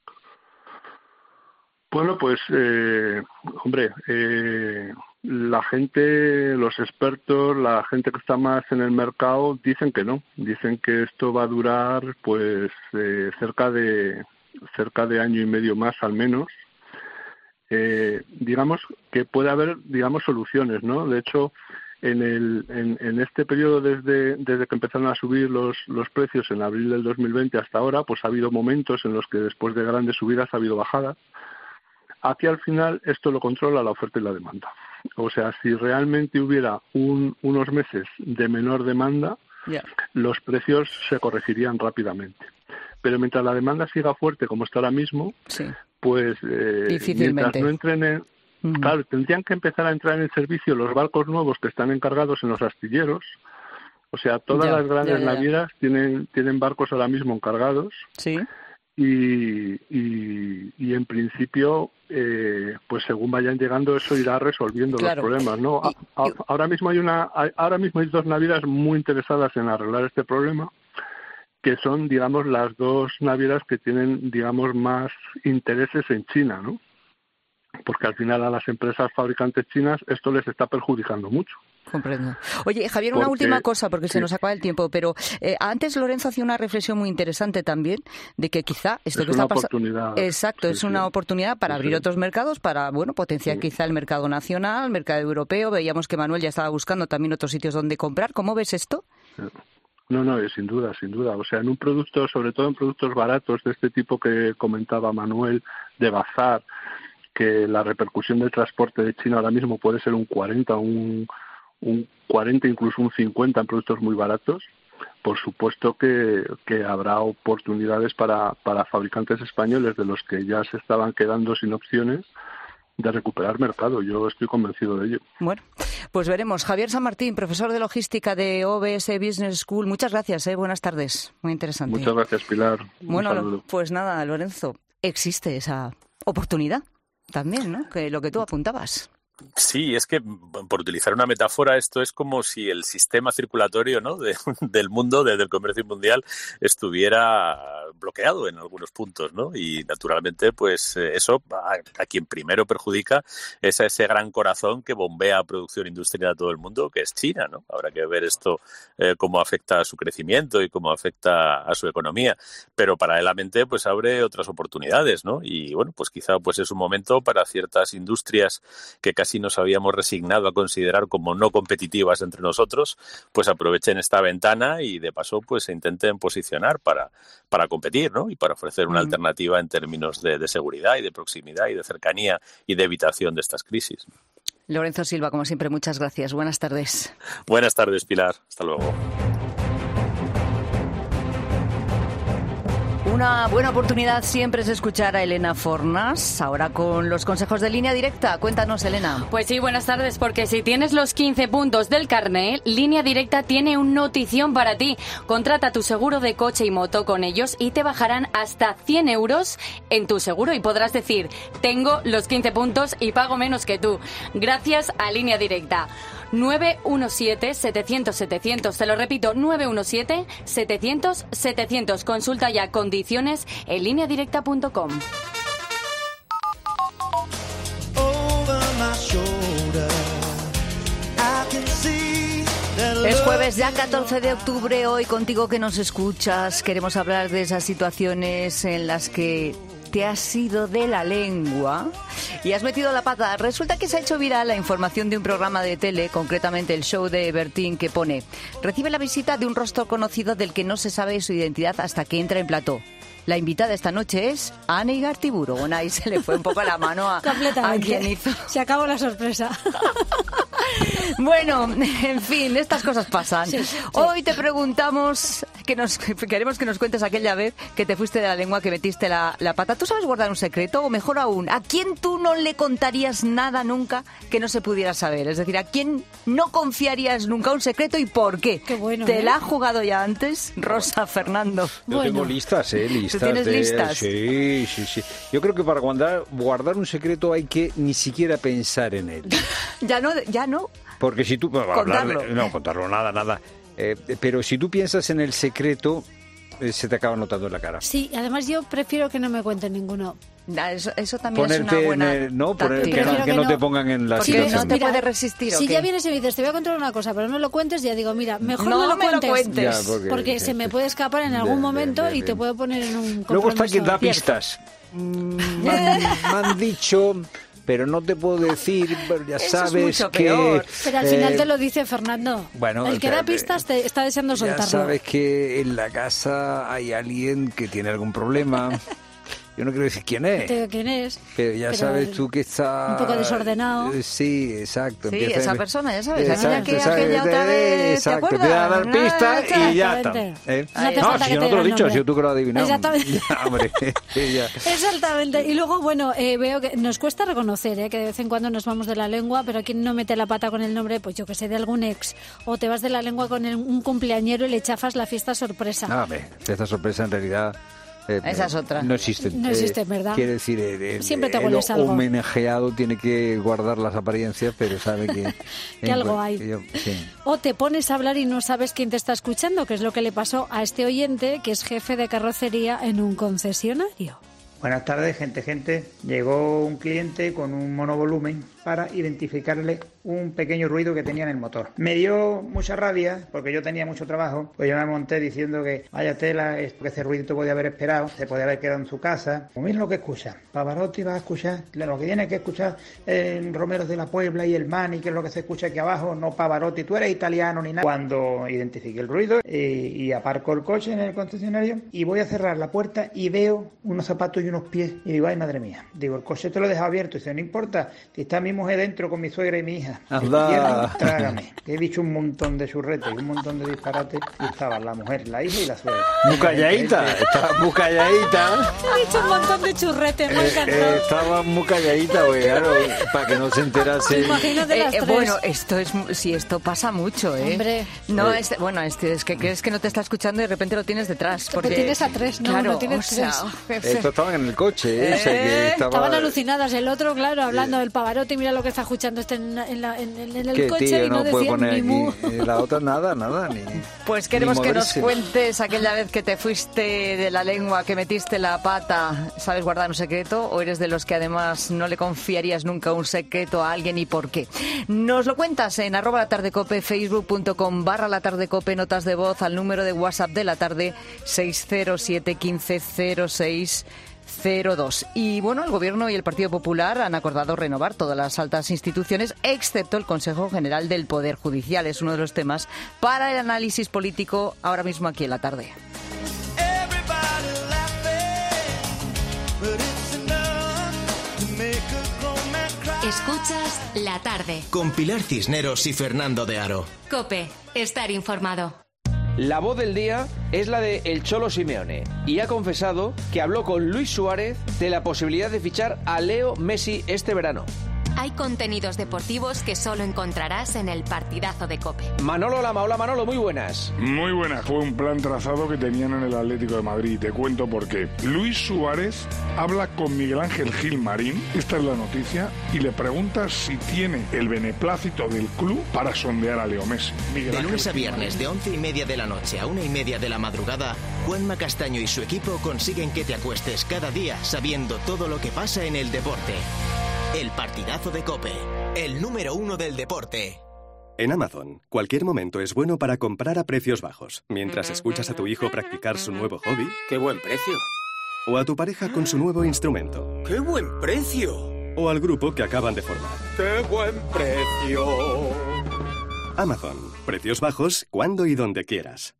Speaker 15: Bueno, pues, eh, hombre, eh, la gente, los expertos, la gente que está más en el mercado dicen que no, dicen que esto va a durar pues eh, cerca de cerca de año y medio más al menos. Eh, digamos que puede haber, digamos, soluciones, ¿no? De hecho, en el en, en este periodo desde desde que empezaron a subir los los precios en abril del dos mil veinte hasta ahora, pues ha habido momentos en los que después de grandes subidas ha habido bajadas. Aquí al final esto lo controla la oferta y la demanda. O sea, si realmente hubiera un, unos meses de menor demanda, yeah. los precios se corregirían rápidamente. Pero mientras la demanda siga fuerte como está ahora mismo, sí. pues eh, mientras no entren en, uh-huh. claro, tendrían que empezar a entrar en servicio los barcos nuevos que están encargados en los astilleros. O sea, todas ya, las grandes ya, ya, navieras ya. tienen tienen barcos ahora mismo encargados. Sí. Y, y, y en principio, eh, pues según vayan llegando, eso irá resolviendo claro. los problemas, ¿no? A, a, ahora mismo hay una, hay, ahora mismo hay dos navieras muy interesadas en arreglar este problema, que son, digamos, las dos navieras que tienen, digamos, más intereses en China, ¿no? Porque al final a las empresas fabricantes chinas esto les está perjudicando mucho.
Speaker 6: Comprendo. Oye, Javier, una porque, última cosa, porque sí. se nos acaba el tiempo, pero eh, antes Lorenzo hacía una reflexión muy interesante también, de que quizá esto
Speaker 15: es
Speaker 6: que
Speaker 15: una
Speaker 6: está pasando...
Speaker 15: oportunidad.
Speaker 6: Exacto,
Speaker 15: sí,
Speaker 6: es una
Speaker 15: sí.
Speaker 6: oportunidad para sí, abrir sí. otros mercados, para, bueno, potenciar sí. quizá el mercado nacional, el mercado europeo. Veíamos que Manuel ya estaba buscando también otros sitios donde comprar. ¿Cómo ves esto?
Speaker 15: No, no, sin duda, sin duda. O sea, en un producto, sobre todo en productos baratos de este tipo que comentaba Manuel, de bazar, que la repercusión del transporte de China ahora mismo puede ser un cuarenta, un, un cuarenta, incluso un cincuenta en productos muy baratos, por supuesto que, que habrá oportunidades para, para fabricantes españoles de los que ya se estaban quedando sin opciones de recuperar mercado. Yo estoy convencido de ello.
Speaker 6: Bueno, pues veremos. Javier San Martín, profesor de logística de O B S Business School. Muchas gracias, ¿eh? Buenas tardes. Muy interesante.
Speaker 15: Muchas gracias, Pilar.
Speaker 6: Bueno, pues nada, Lorenzo, existe esa oportunidad también, ¿no? Que lo que tú apuntabas.
Speaker 13: Sí, es que por utilizar una metáfora, esto es como si el sistema circulatorio, ¿no? de, del mundo, de, del comercio mundial, estuviera bloqueado en algunos puntos, ¿no? Y naturalmente, pues eso a, a quien primero perjudica es a ese gran corazón que bombea producción industrial a todo el mundo, que es China, ¿no? Habrá que ver esto eh, cómo afecta a su crecimiento y cómo afecta a su economía, pero paralelamente pues abre otras oportunidades, ¿no? Y bueno, pues quizá pues es un momento para ciertas industrias que casi nos habíamos resignado a considerar como no competitivas entre nosotros, pues aprovechen esta ventana y de paso pues se intenten posicionar para, para competir, ¿no? Y para ofrecer una mm. alternativa en términos de, de seguridad y de proximidad y de cercanía y de evitación de estas crisis.
Speaker 6: Lorenzo Silva, como siempre, muchas gracias. Buenas tardes.
Speaker 13: Buenas tardes, Pilar. Hasta luego.
Speaker 6: Una buena oportunidad siempre es escuchar a Elena Fornas, ahora con los consejos de Línea Directa. Cuéntanos, Elena.
Speaker 16: Pues sí, buenas tardes, porque si tienes los quince puntos del carné, Línea Directa tiene un notición para ti. Contrata tu seguro de coche y moto con ellos y te bajarán hasta cien euros en tu seguro y podrás decir, tengo los quince puntos y pago menos que tú. Gracias a Línea Directa. nueve uno siete, setecientos, setecientos, te lo repito, nueve uno siete, setecientos, setecientos. Consulta ya condiciones en línea directa punto com.
Speaker 6: Es jueves ya catorce de octubre, hoy contigo que nos escuchas queremos hablar de esas situaciones en las que te has ido de la lengua y has metido la pata. Resulta que se ha hecho viral la información de un programa de tele, concretamente el show de Bertín, que pone: recibe la visita de un rostro conocido del que no se sabe su identidad hasta que entra en plató. La invitada esta noche es Ana Igartiburu. Bueno, ahí se le fue un poco la mano a, a quien hizo.
Speaker 17: Se acabó la sorpresa.
Speaker 6: Bueno, en fin, estas cosas pasan.
Speaker 17: Sí, sí.
Speaker 6: Hoy te preguntamos, que nos queremos que nos cuentes aquella vez que te fuiste de la lengua, que metiste la, la pata. ¿Tú sabes guardar un secreto? O mejor aún, ¿a quién tú no le contarías nada nunca que no se pudiera saber? Es decir, ¿a quién no confiarías nunca un secreto y por qué?
Speaker 17: Qué bueno,
Speaker 6: ¿Te
Speaker 17: ¿eh?
Speaker 6: la has jugado ya antes, Rosa Fernando?
Speaker 1: Yo bueno. tengo listas, ¿eh? Listas.
Speaker 6: ¿Tú tienes
Speaker 1: de...
Speaker 6: listas?
Speaker 1: Sí, sí, sí. Yo creo que para guardar, guardar un secreto hay que ni siquiera pensar en él.
Speaker 6: Ya no, ya no.
Speaker 1: Porque si tú...
Speaker 6: Contarlo.
Speaker 1: Hablarle, no, contarlo, nada, nada. Eh, pero si tú piensas en el secreto, eh, se te acaba notando en la cara.
Speaker 17: Sí, además yo prefiero que no me cuenten ninguno.
Speaker 6: Eso, eso también
Speaker 1: Ponerte
Speaker 6: es una buena
Speaker 1: en el, no, poner, que, no,
Speaker 17: que,
Speaker 1: que no te pongan en la
Speaker 6: porque
Speaker 1: situación.
Speaker 6: no te puedes resistir.
Speaker 17: Si
Speaker 6: ¿o qué?
Speaker 17: ya vienes y me dices, te voy a contar una cosa, pero no lo cuentes, ya digo, mira, mejor
Speaker 6: no
Speaker 17: no lo
Speaker 6: me
Speaker 17: cuentes.
Speaker 6: Lo cuentes.
Speaker 1: Ya, porque
Speaker 17: porque
Speaker 1: sí,
Speaker 17: se
Speaker 1: sí.
Speaker 17: me puede escapar en algún
Speaker 1: Bien,
Speaker 17: momento
Speaker 1: bien, bien,
Speaker 17: y te
Speaker 1: bien.
Speaker 17: puedo poner en un compromiso.
Speaker 1: Luego está quien da
Speaker 17: Cierto.
Speaker 1: pistas. Mm, me, han, me han dicho... Pero no te puedo decir, pero ya
Speaker 6: Eso
Speaker 1: sabes
Speaker 6: es mucho
Speaker 1: que...
Speaker 6: peor.
Speaker 17: Pero al
Speaker 1: eh,
Speaker 17: final te lo dice Fernando.
Speaker 1: Bueno,
Speaker 17: el que
Speaker 1: pero,
Speaker 17: da pistas te está deseando
Speaker 1: ya
Speaker 17: soltarlo.
Speaker 1: sabes que en la casa hay alguien que tiene algún problema. Yo no quiero decir quién es.
Speaker 17: Te digo quién es.
Speaker 1: Pero ya
Speaker 17: pero
Speaker 1: sabes tú que está...
Speaker 17: un poco desordenado.
Speaker 1: Eh, Sí, exacto.
Speaker 6: Sí,
Speaker 1: empieza
Speaker 6: esa
Speaker 1: a...
Speaker 6: persona, ya sabes.
Speaker 1: Exacto,
Speaker 6: aquella que
Speaker 1: exacto,
Speaker 6: aquella otra vez,
Speaker 1: exacto,
Speaker 6: ¿te
Speaker 1: empieza a
Speaker 6: acuerdas?
Speaker 1: dar pistas
Speaker 17: Ah,
Speaker 1: y ya está.
Speaker 17: exactamente.
Speaker 1: ¿Eh?
Speaker 17: No te
Speaker 1: No,
Speaker 17: falta
Speaker 1: si
Speaker 17: que
Speaker 1: yo
Speaker 17: te
Speaker 1: no te lo he
Speaker 17: diga el
Speaker 1: dicho,
Speaker 17: nombre.
Speaker 1: si tú que lo has adivinado.
Speaker 17: Exactamente.
Speaker 1: Ya, hombre, ya.
Speaker 17: Exactamente. Y luego, bueno, eh, veo que nos cuesta reconocer eh, que de vez en cuando nos vamos de la lengua, pero quien no mete la pata con el nombre, pues yo que sé, de algún ex. O te vas de la lengua con el- un cumpleañero y le chafas la fiesta sorpresa.
Speaker 1: No, hombre, esta sorpresa en realidad... eh,
Speaker 6: Esa es otra.
Speaker 1: No existe.
Speaker 17: No existe, ¿verdad?
Speaker 1: Quiere decir, eh, eh,
Speaker 17: Siempre te
Speaker 1: el
Speaker 17: hueles algo.
Speaker 1: homenajeado tiene que guardar las apariencias, pero sabe que...
Speaker 17: Que algo hay.
Speaker 1: Yo- sí.
Speaker 17: O te pones a hablar y no sabes quién te está escuchando, que es lo que le pasó a este oyente, que es jefe de carrocería en un concesionario.
Speaker 18: Buenas tardes, gente, gente. Llegó un cliente con un monovolumen para identificarle un pequeño ruido que tenía en el motor. Me dio mucha rabia porque yo tenía mucho trabajo, pues yo me monté diciendo que vaya tela, esto, que ese ruidito podía haber esperado, se podía haber quedado en su casa. Pues mira lo que escucha. Pavarotti va a escuchar, lo que tiene que escuchar en Romeros de la Puebla y el Mani, que es lo que se escucha aquí abajo, no Pavarotti, tú eres italiano ni nada. Cuando identifiqué el ruido eh, y aparco el coche en el concesionario y voy a cerrar la puerta y veo unos zapatos y unos pies y digo, ay madre mía, digo, el coche te lo he dejado abierto y dice, no importa, si está mi mujer dentro con mi suegra y mi hija.
Speaker 1: Anda.
Speaker 18: Cierra, trágame. He dicho un montón de churretes y un montón de disparates y estaban la mujer, la hija y la suegra.
Speaker 1: Muy calladita, estaba muy calladita.
Speaker 17: He dicho un montón de churretes, me ha
Speaker 1: Eh,
Speaker 17: encantado.
Speaker 1: eh, estaba muy calladita, güey, claro, para que no se enterase.
Speaker 17: Imagínate las
Speaker 6: Eh, eh,
Speaker 17: tres.
Speaker 6: bueno, esto es mu- sí, esto pasa mucho, ¿eh?
Speaker 17: Hombre.
Speaker 6: No,
Speaker 1: Eh.
Speaker 6: es, bueno, es, es que crees que no te está escuchando y de repente lo tienes detrás.
Speaker 17: Pero
Speaker 6: Porque
Speaker 17: tienes a tres, no,
Speaker 6: claro,
Speaker 17: no tienes
Speaker 6: o sea,
Speaker 17: tres.
Speaker 1: Esto estaban en el coche, ¿eh? O sea, que estaba...
Speaker 17: Estaban alucinadas. El otro, claro, hablando del Pavarotti, mira lo que está escuchando este en, en la- en- en el
Speaker 1: ¿Qué,
Speaker 17: coche
Speaker 1: tío?
Speaker 17: y no,
Speaker 1: No puede
Speaker 17: decían
Speaker 1: poner
Speaker 17: ni mu.
Speaker 1: aquí. Eh, La otra nada, nada, ni...
Speaker 6: Pues queremos
Speaker 1: ni
Speaker 6: que nos
Speaker 1: moverse.
Speaker 6: cuentes aquella vez que te fuiste de la lengua, que metiste la pata. ¿Sabes guardar un secreto o eres de los que además no le confiarías nunca un secreto a alguien y por qué? Nos lo cuentas en arroba la tarde cope, facebook.com barra la tarde cope, notas de voz al número de WhatsApp de la tarde seis cero siete uno cinco cero seis cero dos. Y bueno, el Gobierno y el Partido Popular han acordado renovar todas las altas instituciones, excepto el Consejo General del Poder Judicial. Es uno de los temas para el análisis político ahora mismo aquí en la tarde.
Speaker 3: Escuchas La Tarde.
Speaker 2: Con Pilar Cisneros y Fernando de Aro.
Speaker 3: COPE. Estar informado.
Speaker 19: La voz del día es la de el Cholo Simeone y ha confesado que habló con Luis Suárez de la posibilidad de fichar a Leo Messi este verano.
Speaker 3: Hay contenidos deportivos que solo encontrarás en el partidazo de COPE.
Speaker 19: Manolo Lama, hola Manolo, muy buenas.
Speaker 20: Muy buenas, fue un plan trazado que tenían en el Atlético de Madrid. Te cuento por qué. Luis Suárez habla con Miguel Ángel Gil Marín, esta es la noticia, y le pregunta si tiene el beneplácito del club para sondear a Leo Messi. Miguel
Speaker 2: de lunes a
Speaker 20: Ángel
Speaker 2: viernes, de once y media de la noche a una y media de la madrugada, Juanma Castaño y su equipo consiguen que te acuestes cada día sabiendo todo lo que pasa en el deporte. El partidazo de COPE, el número uno del deporte.
Speaker 21: En Amazon, cualquier momento es bueno para comprar a precios bajos, mientras escuchas a tu hijo practicar su nuevo hobby.
Speaker 22: ¡Qué buen precio!
Speaker 21: O a tu pareja con su nuevo instrumento.
Speaker 22: ¡Qué buen precio!
Speaker 21: O al grupo que acaban de formar.
Speaker 22: ¡Qué buen precio!
Speaker 21: Amazon, precios bajos cuando y donde quieras.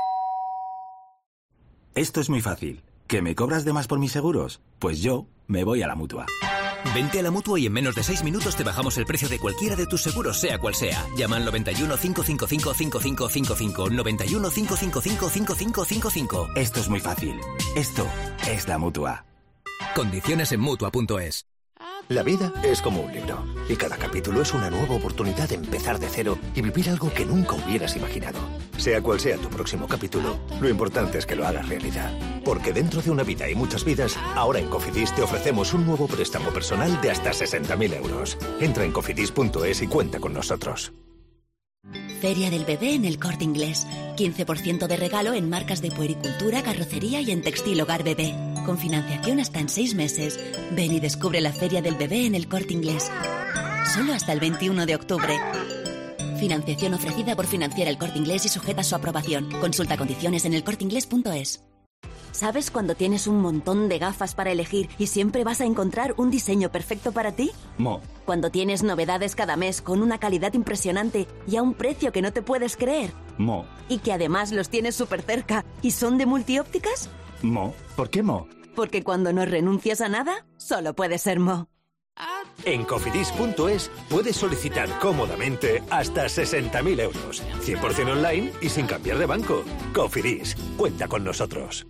Speaker 23: Esto es muy fácil. ¿Que me cobras de más por mis seguros? Pues yo me voy a la Mutua.
Speaker 24: Vente a la Mutua y en menos de seis minutos te bajamos el precio de cualquiera de tus seguros, sea cual sea. Llama al noventa y uno, cinco cinco cinco, cinco cinco cinco cinco, noventa y uno, cinco cinco cinco, cinco cinco cinco cinco.
Speaker 23: Esto es muy fácil. Esto es la Mutua.
Speaker 24: Condiciones en Mutua punto es.
Speaker 25: La vida es como un libro, y cada capítulo es una nueva oportunidad de empezar de cero y vivir algo que nunca hubieras imaginado. Sea cual sea tu próximo capítulo, lo importante es que lo hagas realidad. Porque dentro de una vida y muchas vidas, ahora en Cofidis te ofrecemos un nuevo préstamo personal de hasta sesenta mil euros. Entra en cofidis punto es y cuenta con nosotros.
Speaker 26: Feria del Bebé en El Corte Inglés. quince por ciento de regalo en marcas de puericultura, carrocería y en textil hogar bebé. Con financiación hasta en seis meses. Ven y descubre la Feria del Bebé en El Corte Inglés. Solo hasta el veintiuno de octubre. Financiación ofrecida por Financiera El Corte Inglés y sujeta a su aprobación. Consulta condiciones en el corte inglés punto es. ¿Sabes cuando tienes un montón de gafas para elegir y siempre vas a encontrar un diseño perfecto para ti?
Speaker 23: Mo.
Speaker 26: Cuando tienes novedades cada mes con una calidad impresionante y a un precio que no te puedes creer.
Speaker 23: Mo.
Speaker 26: Y que además los tienes súper cerca y son de multiópticas.
Speaker 23: Mo. ¿Por qué Mo?
Speaker 26: Porque cuando no renuncias a nada, solo puede ser Mo.
Speaker 25: En cofidis punto es puedes solicitar cómodamente hasta sesenta mil euros. cien por ciento online y sin cambiar de banco. Cofidis, cuenta con nosotros.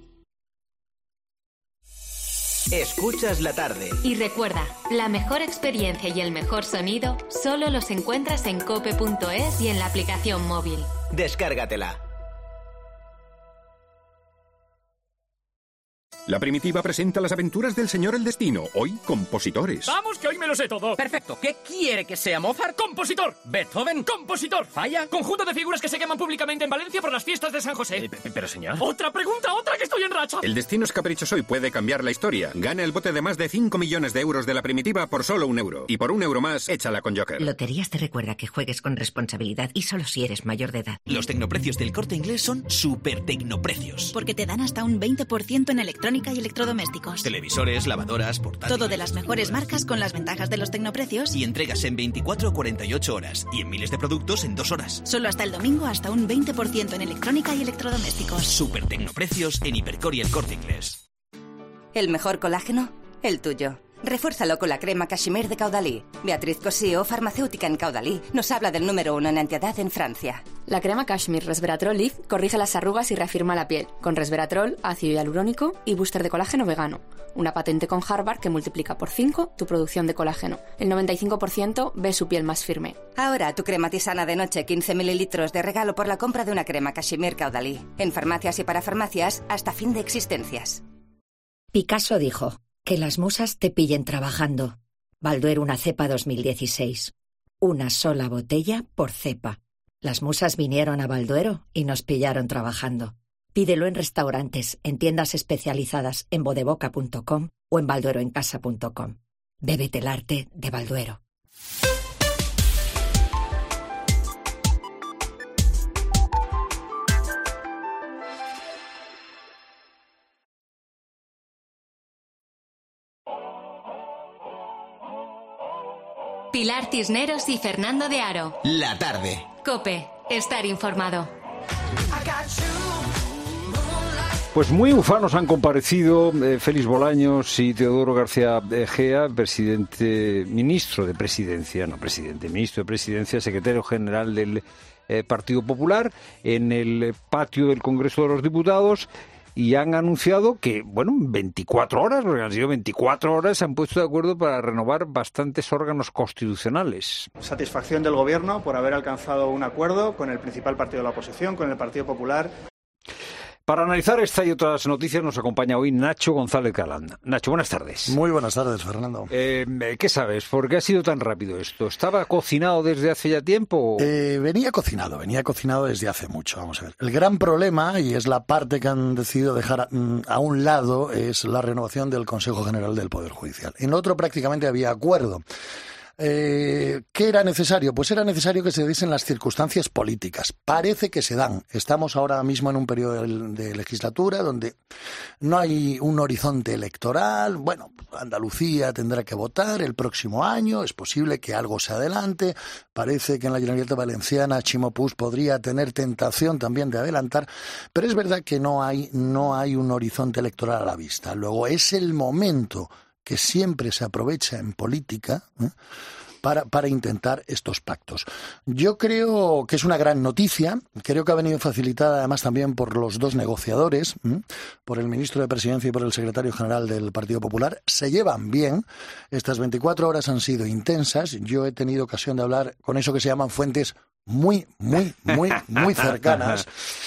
Speaker 2: Escuchas la tarde.
Speaker 3: Y recuerda, la mejor experiencia y el mejor sonido solo los encuentras en cope punto es y en la aplicación móvil.
Speaker 2: Descárgatela.
Speaker 27: La Primitiva presenta las aventuras del Señor el Destino. Hoy, compositores.
Speaker 28: ¡Vamos, que hoy me lo sé todo! Perfecto. ¿Qué quiere que sea Mozart? ¡Compositor! ¿Beethoven? ¡Compositor! ¿Falla? Conjunto de figuras que se queman públicamente en Valencia por las fiestas de San José.
Speaker 27: Eh, pero, señor...
Speaker 28: ¡Otra pregunta! ¡Otra que estoy en racha!
Speaker 27: El destino es caprichoso y puede cambiar la historia. Gana el bote de más de cinco millones de euros de La Primitiva por solo un euro. Y por un euro más, échala con Joker.
Speaker 29: Loterías te recuerda que juegues con responsabilidad y solo si eres mayor de edad.
Speaker 30: Los tecnoprecios del Corte Inglés son súper tecnoprecios.
Speaker 31: Porque te dan hasta un veinte por ciento en electrónica y electrodomésticos.
Speaker 30: Televisores, lavadoras, portátiles...
Speaker 31: Todo de las mejores marcas con las ventajas de los tecnoprecios.
Speaker 30: Y entregas en veinticuatro o cuarenta y ocho horas. Y en miles de productos en dos horas.
Speaker 31: Solo hasta el domingo hasta un veinte por ciento en electrónica y electrodomésticos.
Speaker 30: Super tecnoprecios en Hipercor y El Corte Inglés.
Speaker 32: ¿El mejor colágeno? El tuyo. Refuérzalo con la crema Cashmere de Caudalí. Beatriz Cosío, farmacéutica en Caudalí, nos habla del número uno en antiedad en Francia.
Speaker 33: La crema Cashmere Resveratrol Lift corrige las arrugas y reafirma la piel, con resveratrol, ácido hialurónico y booster de colágeno vegano. Una patente con Harvard que multiplica por cinco tu producción de colágeno. El noventa y cinco por ciento ve su piel más firme.
Speaker 32: Ahora tu crema tisana de noche, quince mililitros de regalo por la compra de una crema Cashmere Caudalí. En farmacias y para farmacias hasta fin de existencias.
Speaker 29: Picasso dijo: que las musas te pillen trabajando. Balduero una cepa dos mil dieciséis. Una sola botella por cepa. Las musas vinieron a Balduero y nos pillaron trabajando. Pídelo en restaurantes, en tiendas especializadas en bodeboca punto com o en baldueroencasa punto com. Bébete el arte de Balduero.
Speaker 3: Pilar Cisneros y Fernando de Aro.
Speaker 2: La tarde.
Speaker 3: COPE. Estar informado.
Speaker 1: Pues muy ufanos han comparecido eh, Félix Bolaños y Teodoro García Egea, presidente, ministro de Presidencia, no presidente, ministro de Presidencia, secretario general del eh, Partido Popular en el patio del Congreso de los Diputados. Y han anunciado que, bueno, veinticuatro horas, porque han sido veinticuatro horas, se han puesto de acuerdo para renovar bastantes órganos constitucionales.
Speaker 4: Satisfacción del Gobierno por haber alcanzado un acuerdo con el principal partido de la oposición, con el Partido Popular.
Speaker 1: Para analizar esta y otras noticias nos acompaña hoy Nacho González Galán. Nacho, buenas tardes.
Speaker 5: Muy buenas tardes, Fernando.
Speaker 1: Eh, ¿Qué sabes? ¿Por qué ha sido tan rápido esto? ¿Estaba cocinado desde hace ya tiempo?
Speaker 5: Eh, venía cocinado, venía cocinado desde hace mucho. Vamos a ver. El gran problema, y es la parte que han decidido dejar a, a un lado, es la renovación del Consejo General del Poder Judicial. En lo otro prácticamente había acuerdo. Eh, ¿Qué era necesario? Pues era necesario que se diesen las circunstancias políticas. Parece que se dan. Estamos ahora mismo en un periodo de, de legislatura donde no hay un horizonte electoral. Bueno, Andalucía tendrá que votar el próximo año. Es posible que algo se adelante. Parece que en la Generalitat Valenciana Ximo Puig podría tener tentación también de adelantar. Pero es verdad que no hay, no hay un horizonte electoral a la vista. Luego es el momento que siempre se aprovecha en política, ¿eh? para, para intentar estos pactos. Yo creo que es una gran noticia, creo que ha venido facilitada además también por los dos negociadores, ¿eh? por el ministro de Presidencia y por el secretario general del Partido Popular. Se llevan bien, estas veinticuatro horas han sido intensas, yo he tenido ocasión de hablar con eso que se llaman fuentes muy, muy, muy, muy cercanas.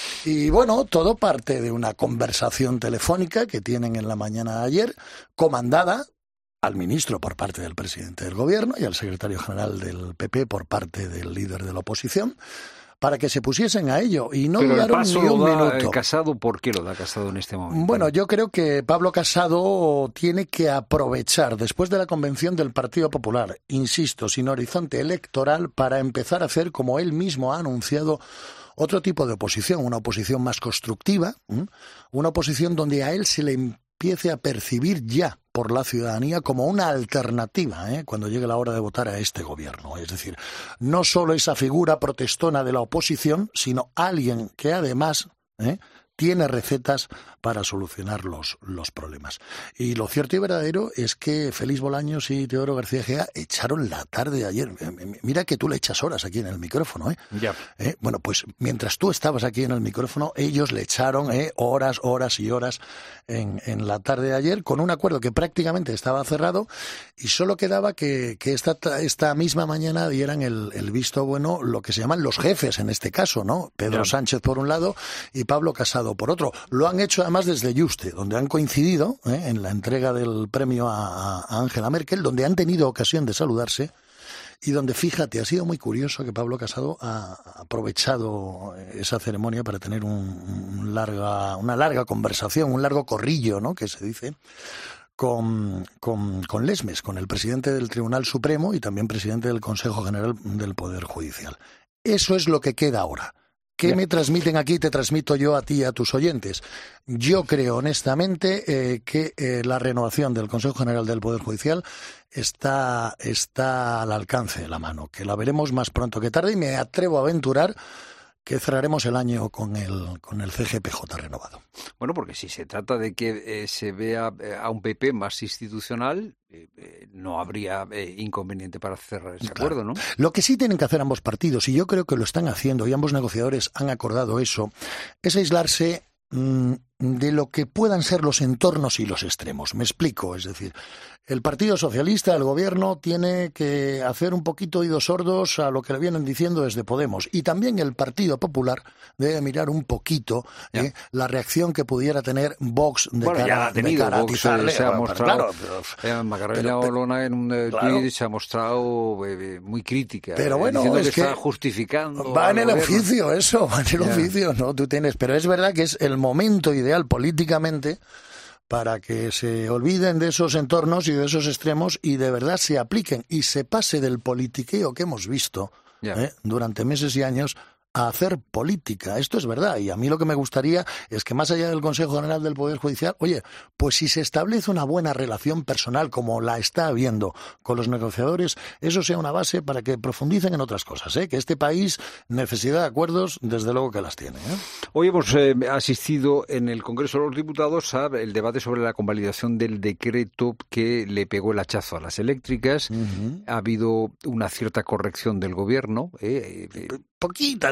Speaker 5: Y bueno, todo parte de una conversación telefónica que tienen en la mañana de ayer, comandada al ministro por parte del presidente del gobierno y al secretario general del P P por parte del líder de la oposición, para que se pusiesen a ello, y no
Speaker 1: Pero
Speaker 5: duraron
Speaker 1: el paso
Speaker 5: ni un
Speaker 1: lo da
Speaker 5: minuto.
Speaker 1: Casado, ¿por qué lo da Casado en este momento?
Speaker 5: Bueno, yo creo que Pablo Casado tiene que aprovechar, después de la convención del Partido Popular, insisto, sin horizonte electoral, para empezar a hacer, como él mismo ha anunciado, otro tipo de oposición, una oposición más constructiva, ¿eh? Una oposición donde a él se le empiece a percibir ya por la ciudadanía como una alternativa, ¿eh? cuando llegue la hora de votar a este gobierno. Es decir, no solo esa figura protestona de la oposición, sino alguien que además ¿eh? tiene recetas para solucionar los, los problemas. Y lo cierto y verdadero es que Félix Bolaños y Teodoro García Egea echaron la tarde de ayer. Mira que tú le echas horas aquí en el micrófono, ¿eh?
Speaker 1: Ya.
Speaker 5: ¿Eh? Bueno, pues mientras tú estabas aquí en el micrófono, ellos le echaron ¿eh? horas, horas y horas en, en la tarde de ayer, con un acuerdo que prácticamente estaba cerrado, y solo quedaba que, que esta, esta misma mañana dieran el, el visto bueno lo que se llaman los jefes en este caso, ¿no? Pedro ya. Sánchez por un lado y Pablo Casado por otro. Lo han hecho además desde Yuste, donde han coincidido ¿eh? en la entrega del premio a, a Angela Merkel, donde han tenido ocasión de saludarse, y donde, fíjate, ha sido muy curioso que Pablo Casado ha aprovechado esa ceremonia para tener un, un larga, una larga conversación, un largo corrillo, ¿no?, que se dice, con, con, con Lesmes, con el presidente del Tribunal Supremo y también presidente del Consejo General del Poder Judicial. Eso es lo que queda ahora. ¿Qué me transmiten aquí? Te transmito yo a ti y a tus oyentes. Yo creo honestamente eh, que eh, la renovación del Consejo General del Poder Judicial está, está al alcance de la mano, que la veremos más pronto que tarde, y me atrevo a aventurar que cerraremos el año con el, con el C G P J renovado.
Speaker 1: Bueno, porque si se trata de que eh, se vea eh, a un P P más institucional, eh, eh, no habría eh, inconveniente para cerrar ese
Speaker 5: Claro.
Speaker 1: acuerdo, ¿no?
Speaker 5: Lo que sí tienen que hacer ambos partidos, y yo creo que lo están haciendo, y ambos negociadores han acordado eso, es aislarse mmm, de lo que puedan ser los entornos y los extremos. Me explico, es decir, el Partido Socialista, el Gobierno, tiene que hacer un poquito oídos sordos a lo que le vienen diciendo desde Podemos, y también el Partido Popular debe mirar un poquito eh, la reacción que pudiera tener Vox de
Speaker 1: bueno,
Speaker 5: cara,
Speaker 1: ya la ha tenido.
Speaker 5: de cara a
Speaker 1: Vox
Speaker 5: atizarle.
Speaker 1: eh, se ha
Speaker 5: Pero,
Speaker 1: mostrado,
Speaker 5: claro, pero-
Speaker 1: eh, Macarena
Speaker 5: pero- pero-
Speaker 1: Olona en un eh,
Speaker 5: claro.
Speaker 1: tuit se ha mostrado eh, muy crítica,
Speaker 5: Pero
Speaker 1: eh,
Speaker 5: bueno,
Speaker 1: diciendo
Speaker 5: es
Speaker 1: que,
Speaker 5: que
Speaker 1: está justificando
Speaker 5: va
Speaker 1: al
Speaker 5: en el
Speaker 1: gobierno.
Speaker 5: oficio eso, va en el
Speaker 1: Ya.
Speaker 5: oficio, ¿no? Tú tienes, pero es verdad que es el momento ideal políticamente para que se olviden de esos entornos y de esos extremos y de verdad se apliquen y se pase del politiqueo que hemos visto
Speaker 1: Ya.
Speaker 5: ¿eh? durante meses y años a hacer política. Esto es verdad, y a mí lo que me gustaría es que más allá del Consejo General del Poder Judicial, oye, pues si se establece una buena relación personal como la está habiendo con los negociadores, eso sea una base para que profundicen en otras cosas, ¿eh? Que este país necesidad de acuerdos, desde luego que las tiene, ¿eh?
Speaker 1: Hoy hemos eh, asistido en el Congreso de los Diputados al debate sobre la convalidación del decreto que le pegó el hachazo a las eléctricas. Uh-huh. Ha habido una cierta corrección del Gobierno. Eh, eh,
Speaker 5: Poquita de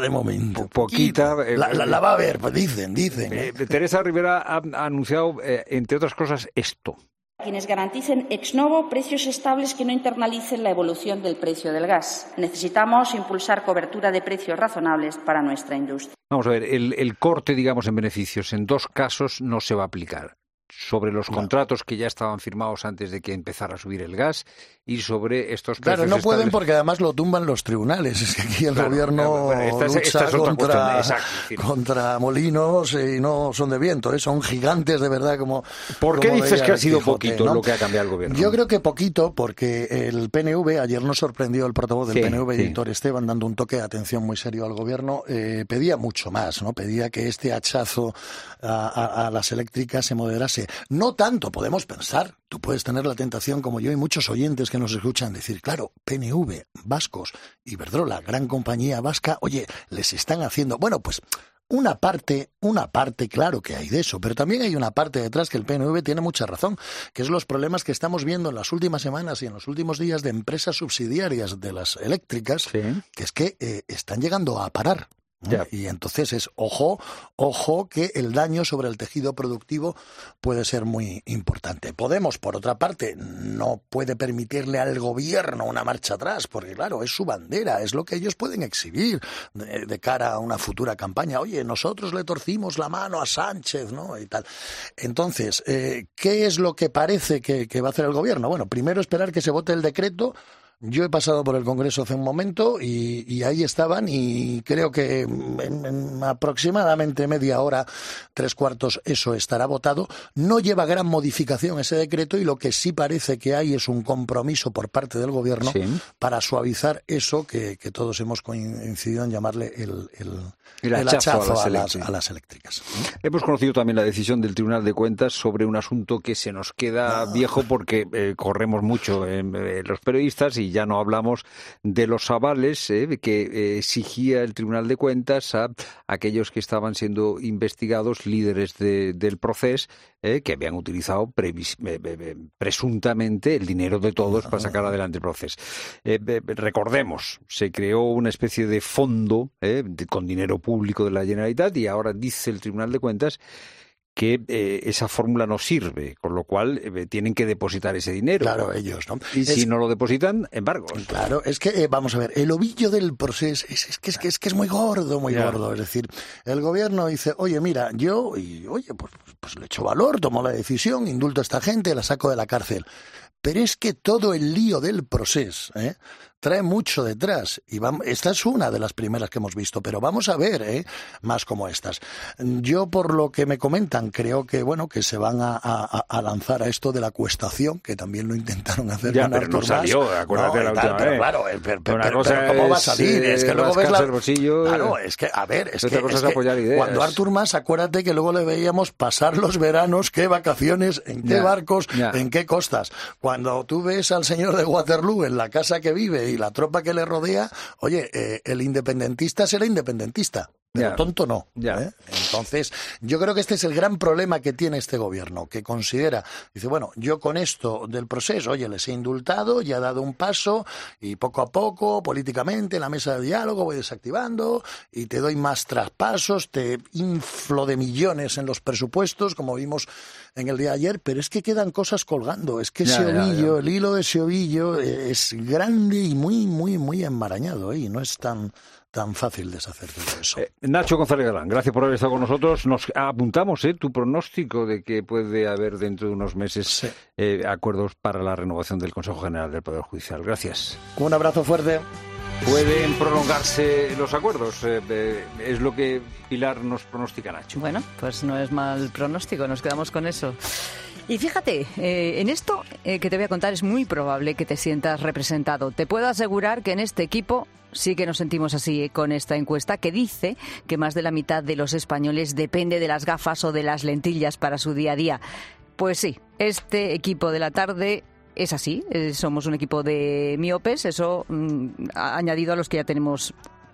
Speaker 5: de momento.
Speaker 1: Poquita.
Speaker 5: Eh, la, la, la va a ver, pues dicen, dicen.
Speaker 1: Eh, eh. Teresa Rivera ha, ha anunciado, eh, entre otras cosas, esto.
Speaker 6: Quienes garanticen ex novo precios estables que no internalicen la evolución del precio del gas. Necesitamos impulsar cobertura de precios razonables para nuestra industria.
Speaker 1: Vamos a ver, el, el corte, digamos, en beneficios en dos casos no se va a aplicar. Sobre los claro. contratos que ya estaban firmados antes de que empezara a subir el gas y sobre estos precios.
Speaker 5: Claro, no pueden
Speaker 1: estables.
Speaker 5: Porque además lo tumban los tribunales. Es que aquí el
Speaker 1: claro,
Speaker 5: gobierno
Speaker 1: bueno, esta es,
Speaker 5: lucha
Speaker 1: esta es
Speaker 5: contra,
Speaker 1: Exacto,
Speaker 5: contra molinos y no son de viento, ¿eh? Son gigantes de verdad. Como
Speaker 1: ¿Por qué
Speaker 5: como
Speaker 1: dices que ha sido
Speaker 5: Quijote,
Speaker 1: poquito
Speaker 5: ¿no?
Speaker 1: lo que ha cambiado el gobierno?
Speaker 5: Yo creo que poquito porque el P N V, ayer nos sorprendió el portavoz del
Speaker 1: sí,
Speaker 5: P N V,
Speaker 1: sí.
Speaker 5: Víctor Esteban, dando un toque de atención muy serio al gobierno, eh, pedía mucho más, ¿no? Pedía que este hachazo a, a, a las eléctricas se moderase. No tanto podemos pensar, tú puedes tener la tentación como yo y muchos oyentes que nos escuchan decir, claro, P N V, vascos, Iberdrola, gran compañía vasca, oye, les están haciendo, bueno, pues una parte, una parte, claro que hay de eso, pero también hay una parte detrás que el P N V tiene mucha razón, que es los problemas que estamos viendo en las últimas semanas y en los últimos días de empresas subsidiarias de las eléctricas, sí. que es que eh, están llegando a parar. Ya. Y entonces es, ojo, ojo, que el daño sobre el tejido productivo puede ser muy importante. Podemos, por otra parte, no puede permitirle al gobierno una marcha atrás, porque claro, es su bandera, es lo que ellos pueden exhibir de, de cara a una futura campaña. Oye, nosotros le torcimos la mano a Sánchez, ¿no? Y tal. Entonces, eh, ¿qué es lo que parece que, que va a hacer el gobierno? Bueno, primero esperar que se vote el decreto. Yo he pasado por el Congreso hace un momento y, y ahí estaban y creo que en, en aproximadamente media hora, tres cuartos, eso estará votado. No lleva gran modificación ese decreto y lo que sí parece que hay es un compromiso por parte del Gobierno sí. para suavizar eso que, que todos hemos coincidido en llamarle el, el,
Speaker 1: el
Speaker 5: el
Speaker 1: hachazo,
Speaker 5: hachazo
Speaker 1: a,
Speaker 5: a,
Speaker 1: las
Speaker 5: las, a las eléctricas.
Speaker 1: Hemos conocido también la decisión del Tribunal de Cuentas sobre un asunto que se nos queda ah. viejo porque eh, corremos mucho eh, los periodistas y ya no hablamos de los avales eh, que eh, exigía el Tribunal de Cuentas a aquellos que estaban siendo investigados, líderes de, del proceso, eh, que habían utilizado previs, eh, eh, presuntamente el dinero de todos para sacar adelante el proceso. Eh, eh, recordemos, se creó una especie de fondo eh, de, con dinero público de la Generalitat y ahora dice el Tribunal de Cuentas que eh, esa fórmula no sirve, con lo cual eh, tienen que depositar ese dinero.
Speaker 5: Claro, ellos, ¿no?
Speaker 1: Y
Speaker 5: es,
Speaker 1: si no lo depositan, embargos.
Speaker 5: Claro, es que, eh, vamos a ver, el ovillo del proceso es, es, que, es, que, es que es muy gordo, muy yeah. gordo. Es decir, el gobierno dice, oye, mira, yo, y oye, pues, pues le echo valor, tomo la decisión, indulto a esta gente, la saco de la cárcel. Pero es que todo el lío del proceso, ¿eh? trae mucho detrás. Y vamos, esta es una de las primeras que hemos visto, pero vamos a ver ¿eh? más como estas. Yo, por lo que me comentan, creo que bueno que se van a, a, a lanzar a esto de la cuestación, que también lo intentaron hacer
Speaker 1: ya,
Speaker 5: con
Speaker 1: pero
Speaker 5: Artur
Speaker 1: no salió,
Speaker 5: Mas.
Speaker 1: acuérdate
Speaker 5: no,
Speaker 1: la
Speaker 5: tal,
Speaker 1: última
Speaker 5: pero,
Speaker 1: vez.
Speaker 5: Claro, el, pero,
Speaker 1: Una
Speaker 5: pero,
Speaker 1: cosa
Speaker 5: pero ¿cómo
Speaker 1: es,
Speaker 5: va a salir? Es que luego ves la...
Speaker 1: el bolsillo,
Speaker 5: claro, es que, a ver, es que,
Speaker 1: otra cosa
Speaker 5: es
Speaker 1: es
Speaker 5: que
Speaker 1: apoyar ideas.
Speaker 5: Cuando Artur Mas, acuérdate que luego le veíamos pasar los veranos, qué vacaciones, en qué
Speaker 1: ya,
Speaker 5: barcos,
Speaker 1: ya.
Speaker 5: en qué costas. Cuando tú ves al señor de Waterloo en la casa que vive y la tropa que le rodea, oye, eh, el independentista será independentista. Pero
Speaker 1: ya.
Speaker 5: tonto no.
Speaker 1: Ya.
Speaker 5: ¿eh? Entonces, yo creo que este es el gran problema que tiene este gobierno, que considera, dice, bueno, yo con esto del proceso, oye, les he indultado, ya he dado un paso, y poco a poco, políticamente, en la mesa de diálogo voy desactivando, y te doy más traspasos, te inflo de millones en los presupuestos, como vimos en el día de ayer, pero es que quedan cosas colgando, es que
Speaker 1: ya,
Speaker 5: ese
Speaker 1: ya,
Speaker 5: ovillo,
Speaker 1: ya.
Speaker 5: el hilo de ese ovillo es grande y muy, muy, muy enmarañado, ¿eh? Y no es tan... tan fácil deshacer todo eso.
Speaker 1: Eh, Nacho González Galán, gracias por haber estado con nosotros. Nos apuntamos eh, tu pronóstico de que puede haber dentro de unos meses sí. eh, acuerdos para la renovación del Consejo General del Poder Judicial. Gracias.
Speaker 5: Un abrazo fuerte.
Speaker 1: Pueden prolongarse los acuerdos, eh, eh, es lo que Pilar nos pronostica, Nacho.
Speaker 7: Bueno, pues no es mal pronóstico, nos quedamos con eso. Y fíjate, eh, en esto eh, que te voy a contar es muy probable que te sientas representado. Te puedo asegurar que en este equipo sí que nos sentimos así eh, con esta encuesta que dice que más de la mitad de los españoles depende de las gafas o de las lentillas para su día a día. Pues sí, este equipo de la tarde es así, eh, somos un equipo de miopes, eso mm, añadido a los que ya tenemos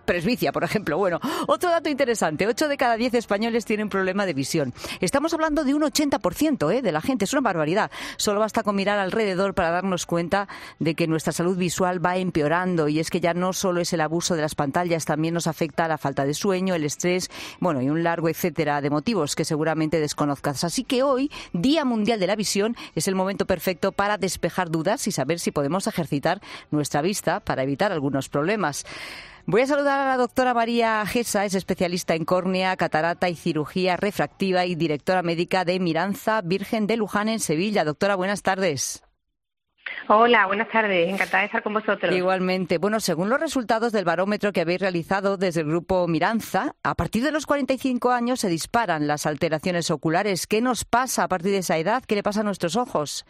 Speaker 7: presbicia, por ejemplo. Bueno, otro dato interesante, ocho de cada diez españoles tienen problema de visión. Estamos hablando de un ochenta por ciento ¿eh? de la gente, es una barbaridad. Solo basta con mirar alrededor para darnos cuenta de que nuestra salud visual va empeorando, y es que ya no solo es el abuso de las pantallas, también nos afecta la falta de sueño, el estrés, bueno, y un largo etcétera de motivos que seguramente desconozcas. Así que hoy, Día Mundial de la Visión, es el momento perfecto para despejar dudas y saber si podemos ejercitar nuestra vista para evitar algunos problemas. Voy a saludar a la doctora María Gesa, es especialista en córnea, catarata y cirugía refractiva y directora médica de Miranza Virgen de Luján en Sevilla. Doctora, buenas tardes.
Speaker 8: Hola, buenas tardes. Encantada de estar con vosotros.
Speaker 7: Igualmente. Bueno, según los resultados del barómetro que habéis realizado desde el grupo Miranza, a partir de los cuarenta y cinco años se disparan las alteraciones oculares. ¿Qué nos pasa a partir de esa edad? ¿Qué le pasa a nuestros ojos?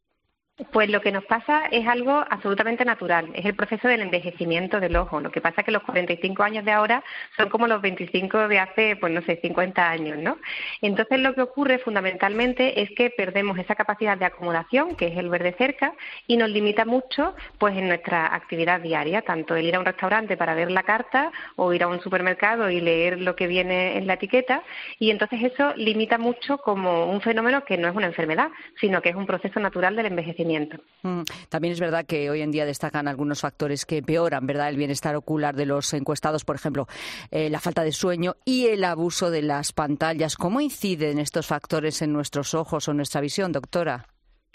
Speaker 8: Pues lo que nos pasa es algo absolutamente natural, es el proceso del envejecimiento del ojo. Lo que pasa es que los cuarenta y cinco años de ahora son como los veinticinco de hace, pues no sé, cincuenta años, ¿no? Entonces lo que ocurre fundamentalmente es que perdemos esa capacidad de acomodación, que es el ver de cerca, y nos limita mucho pues en nuestra actividad diaria, tanto el ir a un restaurante para ver la carta o ir a un supermercado y leer lo que viene en la etiqueta, y entonces eso limita mucho como un fenómeno que no es una enfermedad, sino que es un proceso natural del envejecimiento.
Speaker 7: Mm, también es verdad que hoy en día destacan algunos factores que empeoran, ¿verdad?, el bienestar ocular de los encuestados, por ejemplo, eh, la falta de sueño y el abuso de las pantallas. ¿Cómo inciden estos factores en nuestros ojos o en nuestra visión, doctora?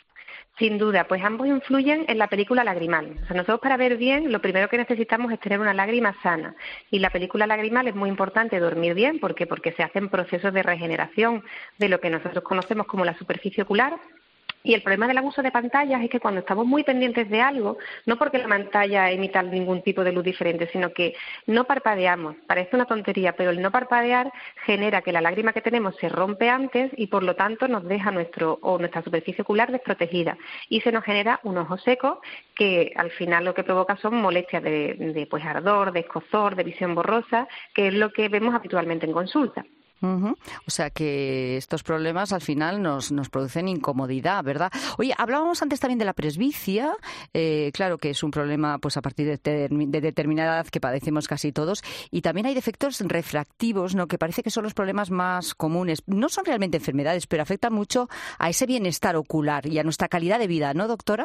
Speaker 8: Sin duda, pues ambos influyen en la película lagrimal. O sea, nosotros para ver bien, lo primero que necesitamos es tener una lágrima sana. Y la película lagrimal es muy importante dormir bien. ¿Por qué? Porque se hacen procesos de regeneración de lo que nosotros conocemos como la superficie ocular. Y el problema del abuso de pantallas es que cuando estamos muy pendientes de algo, no porque la pantalla emita ningún tipo de luz diferente, sino que no parpadeamos. Parece una tontería, pero el no parpadear genera que la lágrima que tenemos se rompe antes y por lo tanto nos deja nuestro o nuestra superficie ocular desprotegida y se nos genera un ojo seco que al final lo que provoca son molestias de, de pues ardor, de escozor, de visión borrosa, que es lo que vemos habitualmente en consulta.
Speaker 7: Uh-huh. O sea que estos problemas al final nos, nos producen incomodidad, ¿verdad? Oye, hablábamos antes también de la presbicia, eh, claro que es un problema pues a partir de, ter- de determinada edad que padecemos casi todos, y también hay defectos refractivos, ¿no?, que parece que son los problemas más comunes. No son realmente enfermedades, pero afectan mucho a ese bienestar ocular y a nuestra calidad de vida, ¿no, doctora?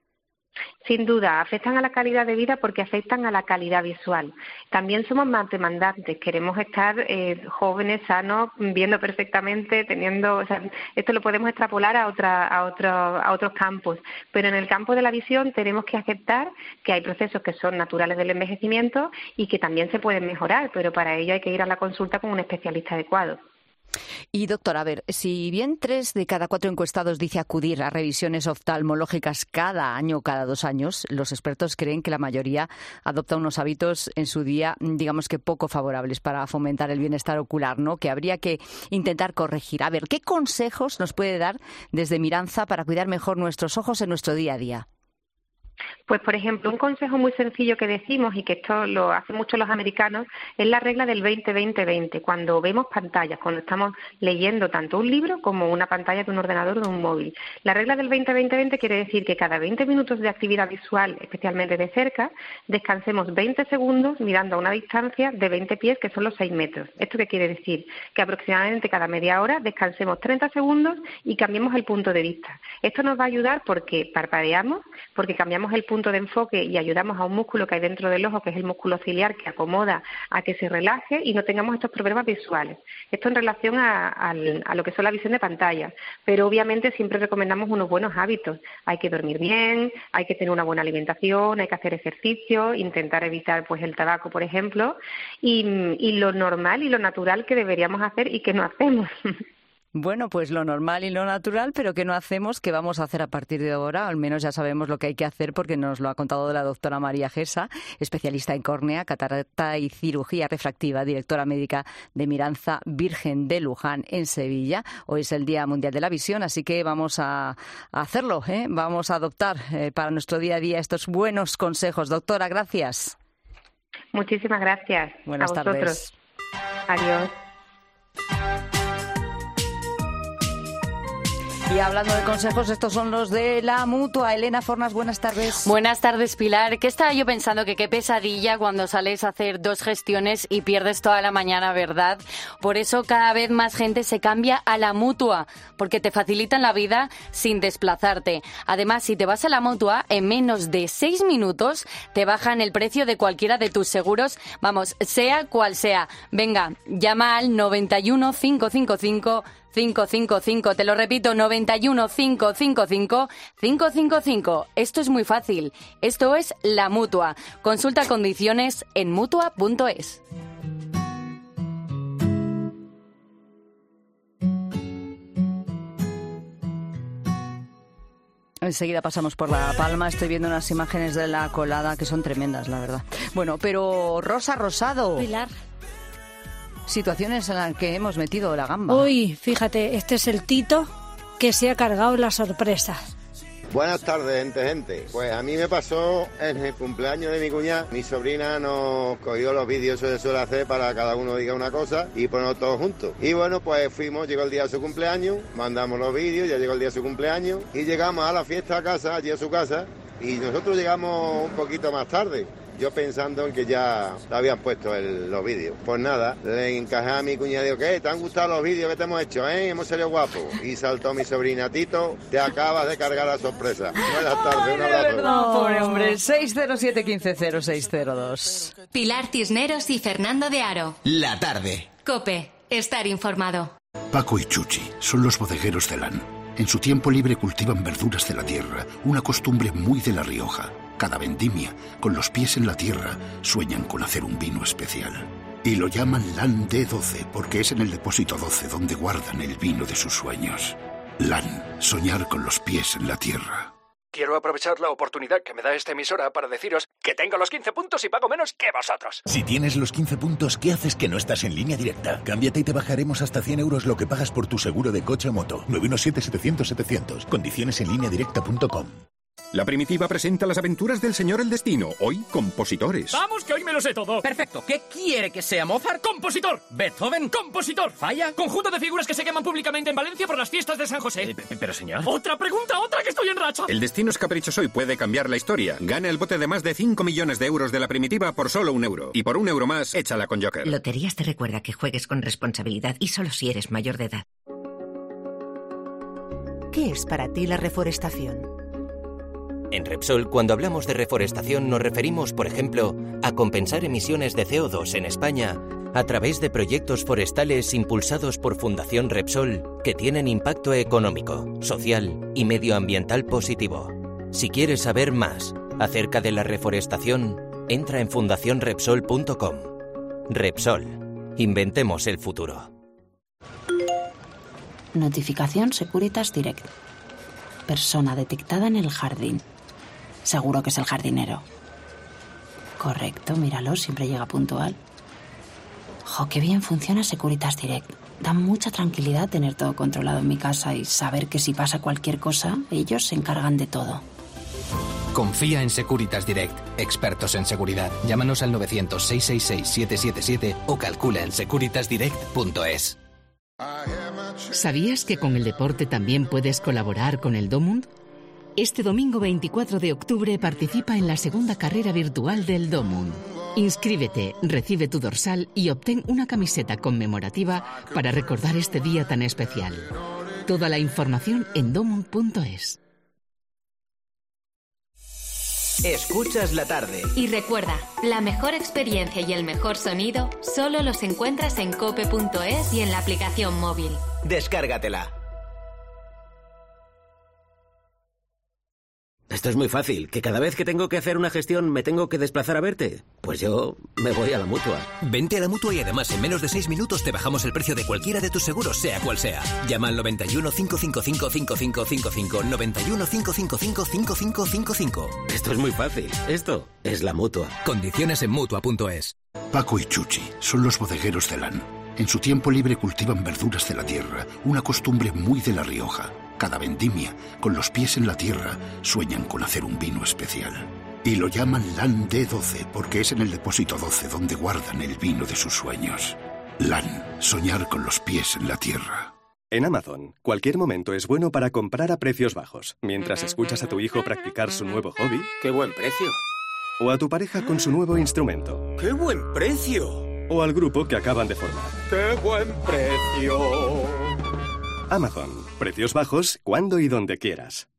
Speaker 8: Sin duda, afectan a la calidad de vida porque afectan a la calidad visual. También somos más demandantes, queremos estar eh, jóvenes, sanos, viendo perfectamente, teniendo, o sea, esto lo podemos extrapolar a otra, a otro, a otros campos, pero en el campo de la visión tenemos que aceptar que hay procesos que son naturales del envejecimiento y que también se pueden mejorar, pero para ello hay que ir a la consulta con un especialista adecuado.
Speaker 7: Y doctora, a ver, si bien tres de cada cuatro encuestados dice acudir a revisiones oftalmológicas cada año o cada dos años, los expertos creen que la mayoría adopta unos hábitos en su día, digamos que poco favorables para fomentar el bienestar ocular, ¿no?, que habría que intentar corregir. A ver, ¿qué consejos nos puede dar desde Miranza para cuidar mejor nuestros ojos en nuestro día a día?
Speaker 8: Pues, por ejemplo, un consejo muy sencillo que decimos, y que esto lo hacen mucho los americanos, es la regla del veinte veinte veinte. Cuando vemos pantallas, cuando estamos leyendo tanto un libro como una pantalla de un ordenador o de un móvil. La regla del veinte veinte veinte quiere decir que cada veinte minutos de actividad visual, especialmente de cerca, descansemos veinte segundos mirando a una distancia de veinte pies, que son los seis metros. ¿Esto qué quiere decir? Que aproximadamente cada media hora descansemos treinta segundos y cambiemos el punto de vista. Esto nos va a ayudar porque parpadeamos, porque cambiamos el punto de enfoque y ayudamos a un músculo que hay dentro del ojo, que es el músculo ciliar, que acomoda a que se relaje y no tengamos estos problemas visuales. Esto en relación a, a, a lo que son la visión de pantalla, pero obviamente siempre recomendamos unos buenos hábitos. Hay que dormir bien, hay que tener una buena alimentación, hay que hacer ejercicio, intentar evitar pues el tabaco, por ejemplo, y, y lo normal y lo natural que deberíamos hacer y que no hacemos.
Speaker 7: Bueno, pues lo normal y lo natural, pero ¿qué no hacemos? ¿Qué vamos a hacer a partir de ahora? Al menos ya sabemos lo que hay que hacer porque nos lo ha contado la doctora María Gesa, especialista en córnea, catarata y cirugía refractiva, directora médica de Miranza Virgen de Luján en Sevilla. Hoy es el Día Mundial de la Visión, así que vamos a, a hacerlo, ¿eh? Vamos a adoptar eh, para nuestro día a día estos buenos consejos. Doctora, gracias.
Speaker 8: Muchísimas gracias.
Speaker 7: Buenas
Speaker 8: a vosotros. Tardes. Adiós.
Speaker 7: Y hablando de consejos, estos son los de la Mutua. Elena Fornas, buenas tardes.
Speaker 9: Buenas tardes, Pilar. ¿Qué estaba yo pensando? Que qué pesadilla cuando sales a hacer dos gestiones y pierdes toda la mañana, ¿verdad? Por eso cada vez más gente se cambia a la Mutua, porque te facilitan la vida sin desplazarte. Además, si te vas a la Mutua, en menos de seis minutos te bajan el precio de cualquiera de tus seguros, vamos, sea cual sea. Venga, llama al noventa y uno, cinco cinco cinco, cinco cinco cinco. Te lo repito, noventa y uno, cinco cinco cinco, cinco cinco cinco. Esto es muy fácil. Esto es la Mutua. Consulta condiciones en mutua punto es.
Speaker 7: Enseguida pasamos por La Palma. Estoy viendo unas imágenes de la colada que son tremendas, la verdad. Bueno, pero Rosa Rosado.
Speaker 10: Pilar.
Speaker 7: Situaciones en las que hemos metido la gamba.
Speaker 10: Uy, fíjate, este es el Tito que se ha cargado la sorpresa.
Speaker 11: Buenas tardes, gente, gente. Pues a mí me pasó en el cumpleaños de mi cuñada. Mi sobrina nos cogió los vídeos, eso se suele hacer para cada uno diga una cosa y ponernos todos juntos. Y bueno, pues fuimos, llegó el día de su cumpleaños, mandamos los vídeos, ya llegó el día de su cumpleaños y llegamos a la fiesta a casa, allí a su casa, y nosotros llegamos un poquito más tarde. Yo pensando en que ya le habían puesto el, los vídeos. Pues nada, le encajé a mi cuñada y digo, ¿qué? ¿Te han gustado los vídeos que te hemos hecho, eh? Hemos salido guapos. Y saltó mi sobrina, Tito, te acabas de cargar la sorpresa. Buenas tardes, un abrazo.
Speaker 7: No, pobre hombre, seis cero siete, uno cinco cero seis cero dos.
Speaker 3: Pilar Cisneros y Fernando de Aro.
Speaker 30: La tarde.
Speaker 3: COPE, estar informado.
Speaker 12: Paco y Chuchi son los bodegueros de Lan. En su tiempo libre cultivan verduras de la tierra, una costumbre muy de La Rioja. Cada vendimia, con los pies en la tierra, sueñan con hacer un vino especial. Y lo llaman Lan D doce porque es en el depósito doce donde guardan el vino de sus sueños. Lan, soñar con los pies en la tierra.
Speaker 13: Quiero aprovechar la oportunidad que me da esta emisora para deciros que tengo los quince puntos y pago menos que vosotros.
Speaker 14: Si tienes los quince puntos, ¿qué haces que no estás en Línea Directa? Cámbiate y te bajaremos hasta cien euros lo que pagas por tu seguro de coche o moto. nueve uno siete, setecientos, setecientos. Condiciones en línea directa punto com.
Speaker 27: La Primitiva presenta las aventuras del señor El Destino, hoy compositores.
Speaker 28: Vamos, que hoy me lo sé todo. Perfecto. ¿Qué quiere que sea Mozart? Compositor. Beethoven, compositor. Falla, conjunto de figuras que se queman públicamente en Valencia por las fiestas de San José.
Speaker 27: Eh, pero señor...
Speaker 28: Otra pregunta, otra que estoy en racha.
Speaker 27: El destino es caprichoso y puede cambiar la historia. Gana el bote de más de cinco millones de euros de La Primitiva por solo un euro. Y por un euro más, échala con Joker.
Speaker 29: Loterías te recuerda que juegues con responsabilidad y solo si eres mayor de edad.
Speaker 15: ¿Qué es para ti la reforestación?
Speaker 16: En Repsol, cuando hablamos de reforestación, nos referimos, por ejemplo, a compensar emisiones de C O dos en España a través de proyectos forestales impulsados por Fundación Repsol que tienen impacto económico, social y medioambiental positivo. Si quieres saber más acerca de la reforestación, entra en fundación repsol punto com. Repsol. Inventemos el futuro.
Speaker 33: Notificación Securitas Direct. Persona detectada en el jardín. Seguro que es el jardinero. Correcto, míralo, siempre llega puntual. Jo, qué bien funciona Securitas Direct. Da mucha tranquilidad tener todo controlado en mi casa y saber que si pasa cualquier cosa, ellos se encargan de todo.
Speaker 17: Confía en Securitas Direct, expertos en seguridad. Llámanos al novecientos, seiscientos sesenta y seis, siete siete siete o calcula en securitas direct punto es.
Speaker 18: ¿Sabías que con el deporte también puedes colaborar con el Domund? Este domingo veinticuatro de octubre participa en la segunda carrera virtual del Domund. Inscríbete, recibe tu dorsal y obtén una camiseta conmemorativa para recordar este día tan especial. Toda la información en domund punto es.
Speaker 2: Escuchas la tarde.
Speaker 3: Y recuerda, la mejor experiencia y el mejor sonido solo los encuentras en cope punto es y en la aplicación móvil.
Speaker 2: Descárgatela. Esto es muy fácil, que cada vez que tengo que hacer una gestión me tengo que desplazar a verte. Pues yo me voy a la Mutua.
Speaker 24: Vente a la Mutua y además en menos de seis minutos te bajamos el precio de cualquiera de tus seguros, sea cual sea. Llama al noventa y uno, cinco cinco cinco, cinco cinco cinco cinco, noventa y uno, cinco cinco cinco, cinco cinco cinco cinco.
Speaker 2: Esto es muy fácil. Esto es la Mutua.
Speaker 24: Condiciones en mutua punto es.
Speaker 12: Paco y Chuchi son los bodegueros de Lan. En su tiempo libre cultivan verduras de la tierra, una costumbre muy de La Rioja. Cada vendimia, con los pies en la tierra, sueñan con hacer un vino especial. Y lo llaman Lan D doce porque es en el depósito doce donde guardan el vino de sus sueños. Lan, soñar con los pies en la tierra.
Speaker 1: En Amazon, cualquier momento es bueno para comprar a precios bajos, mientras escuchas a tu hijo practicar su nuevo hobby.
Speaker 4: ¡Qué buen precio!
Speaker 1: O a tu pareja con su nuevo instrumento.
Speaker 4: ¡Qué buen precio!
Speaker 1: O al grupo que acaban de formar.
Speaker 4: ¡Qué buen precio!
Speaker 1: Amazon, precios bajos cuando y donde quieras.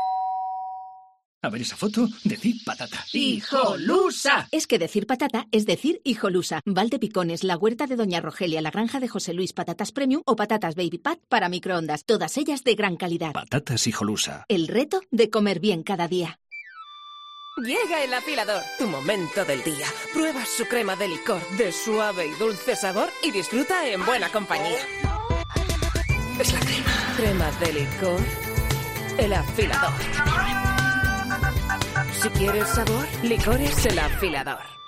Speaker 5: A ver esa foto, decir patata.
Speaker 6: ¡Hijolusa! Es que decir patata es decir hijolusa. Valdepicones, la huerta de Doña Rogelia, la granja de José Luis, patatas premium o patatas baby pat para microondas. Todas ellas de gran calidad.
Speaker 5: Patatas hijolusa.
Speaker 6: El reto de comer bien cada día.
Speaker 19: Llega el afilador, tu momento del día. Prueba su crema de licor de suave y dulce sabor y disfruta en buena compañía. Es la crema. Crema de licor. El afilador. Si quieres sabor, licores El Afilador.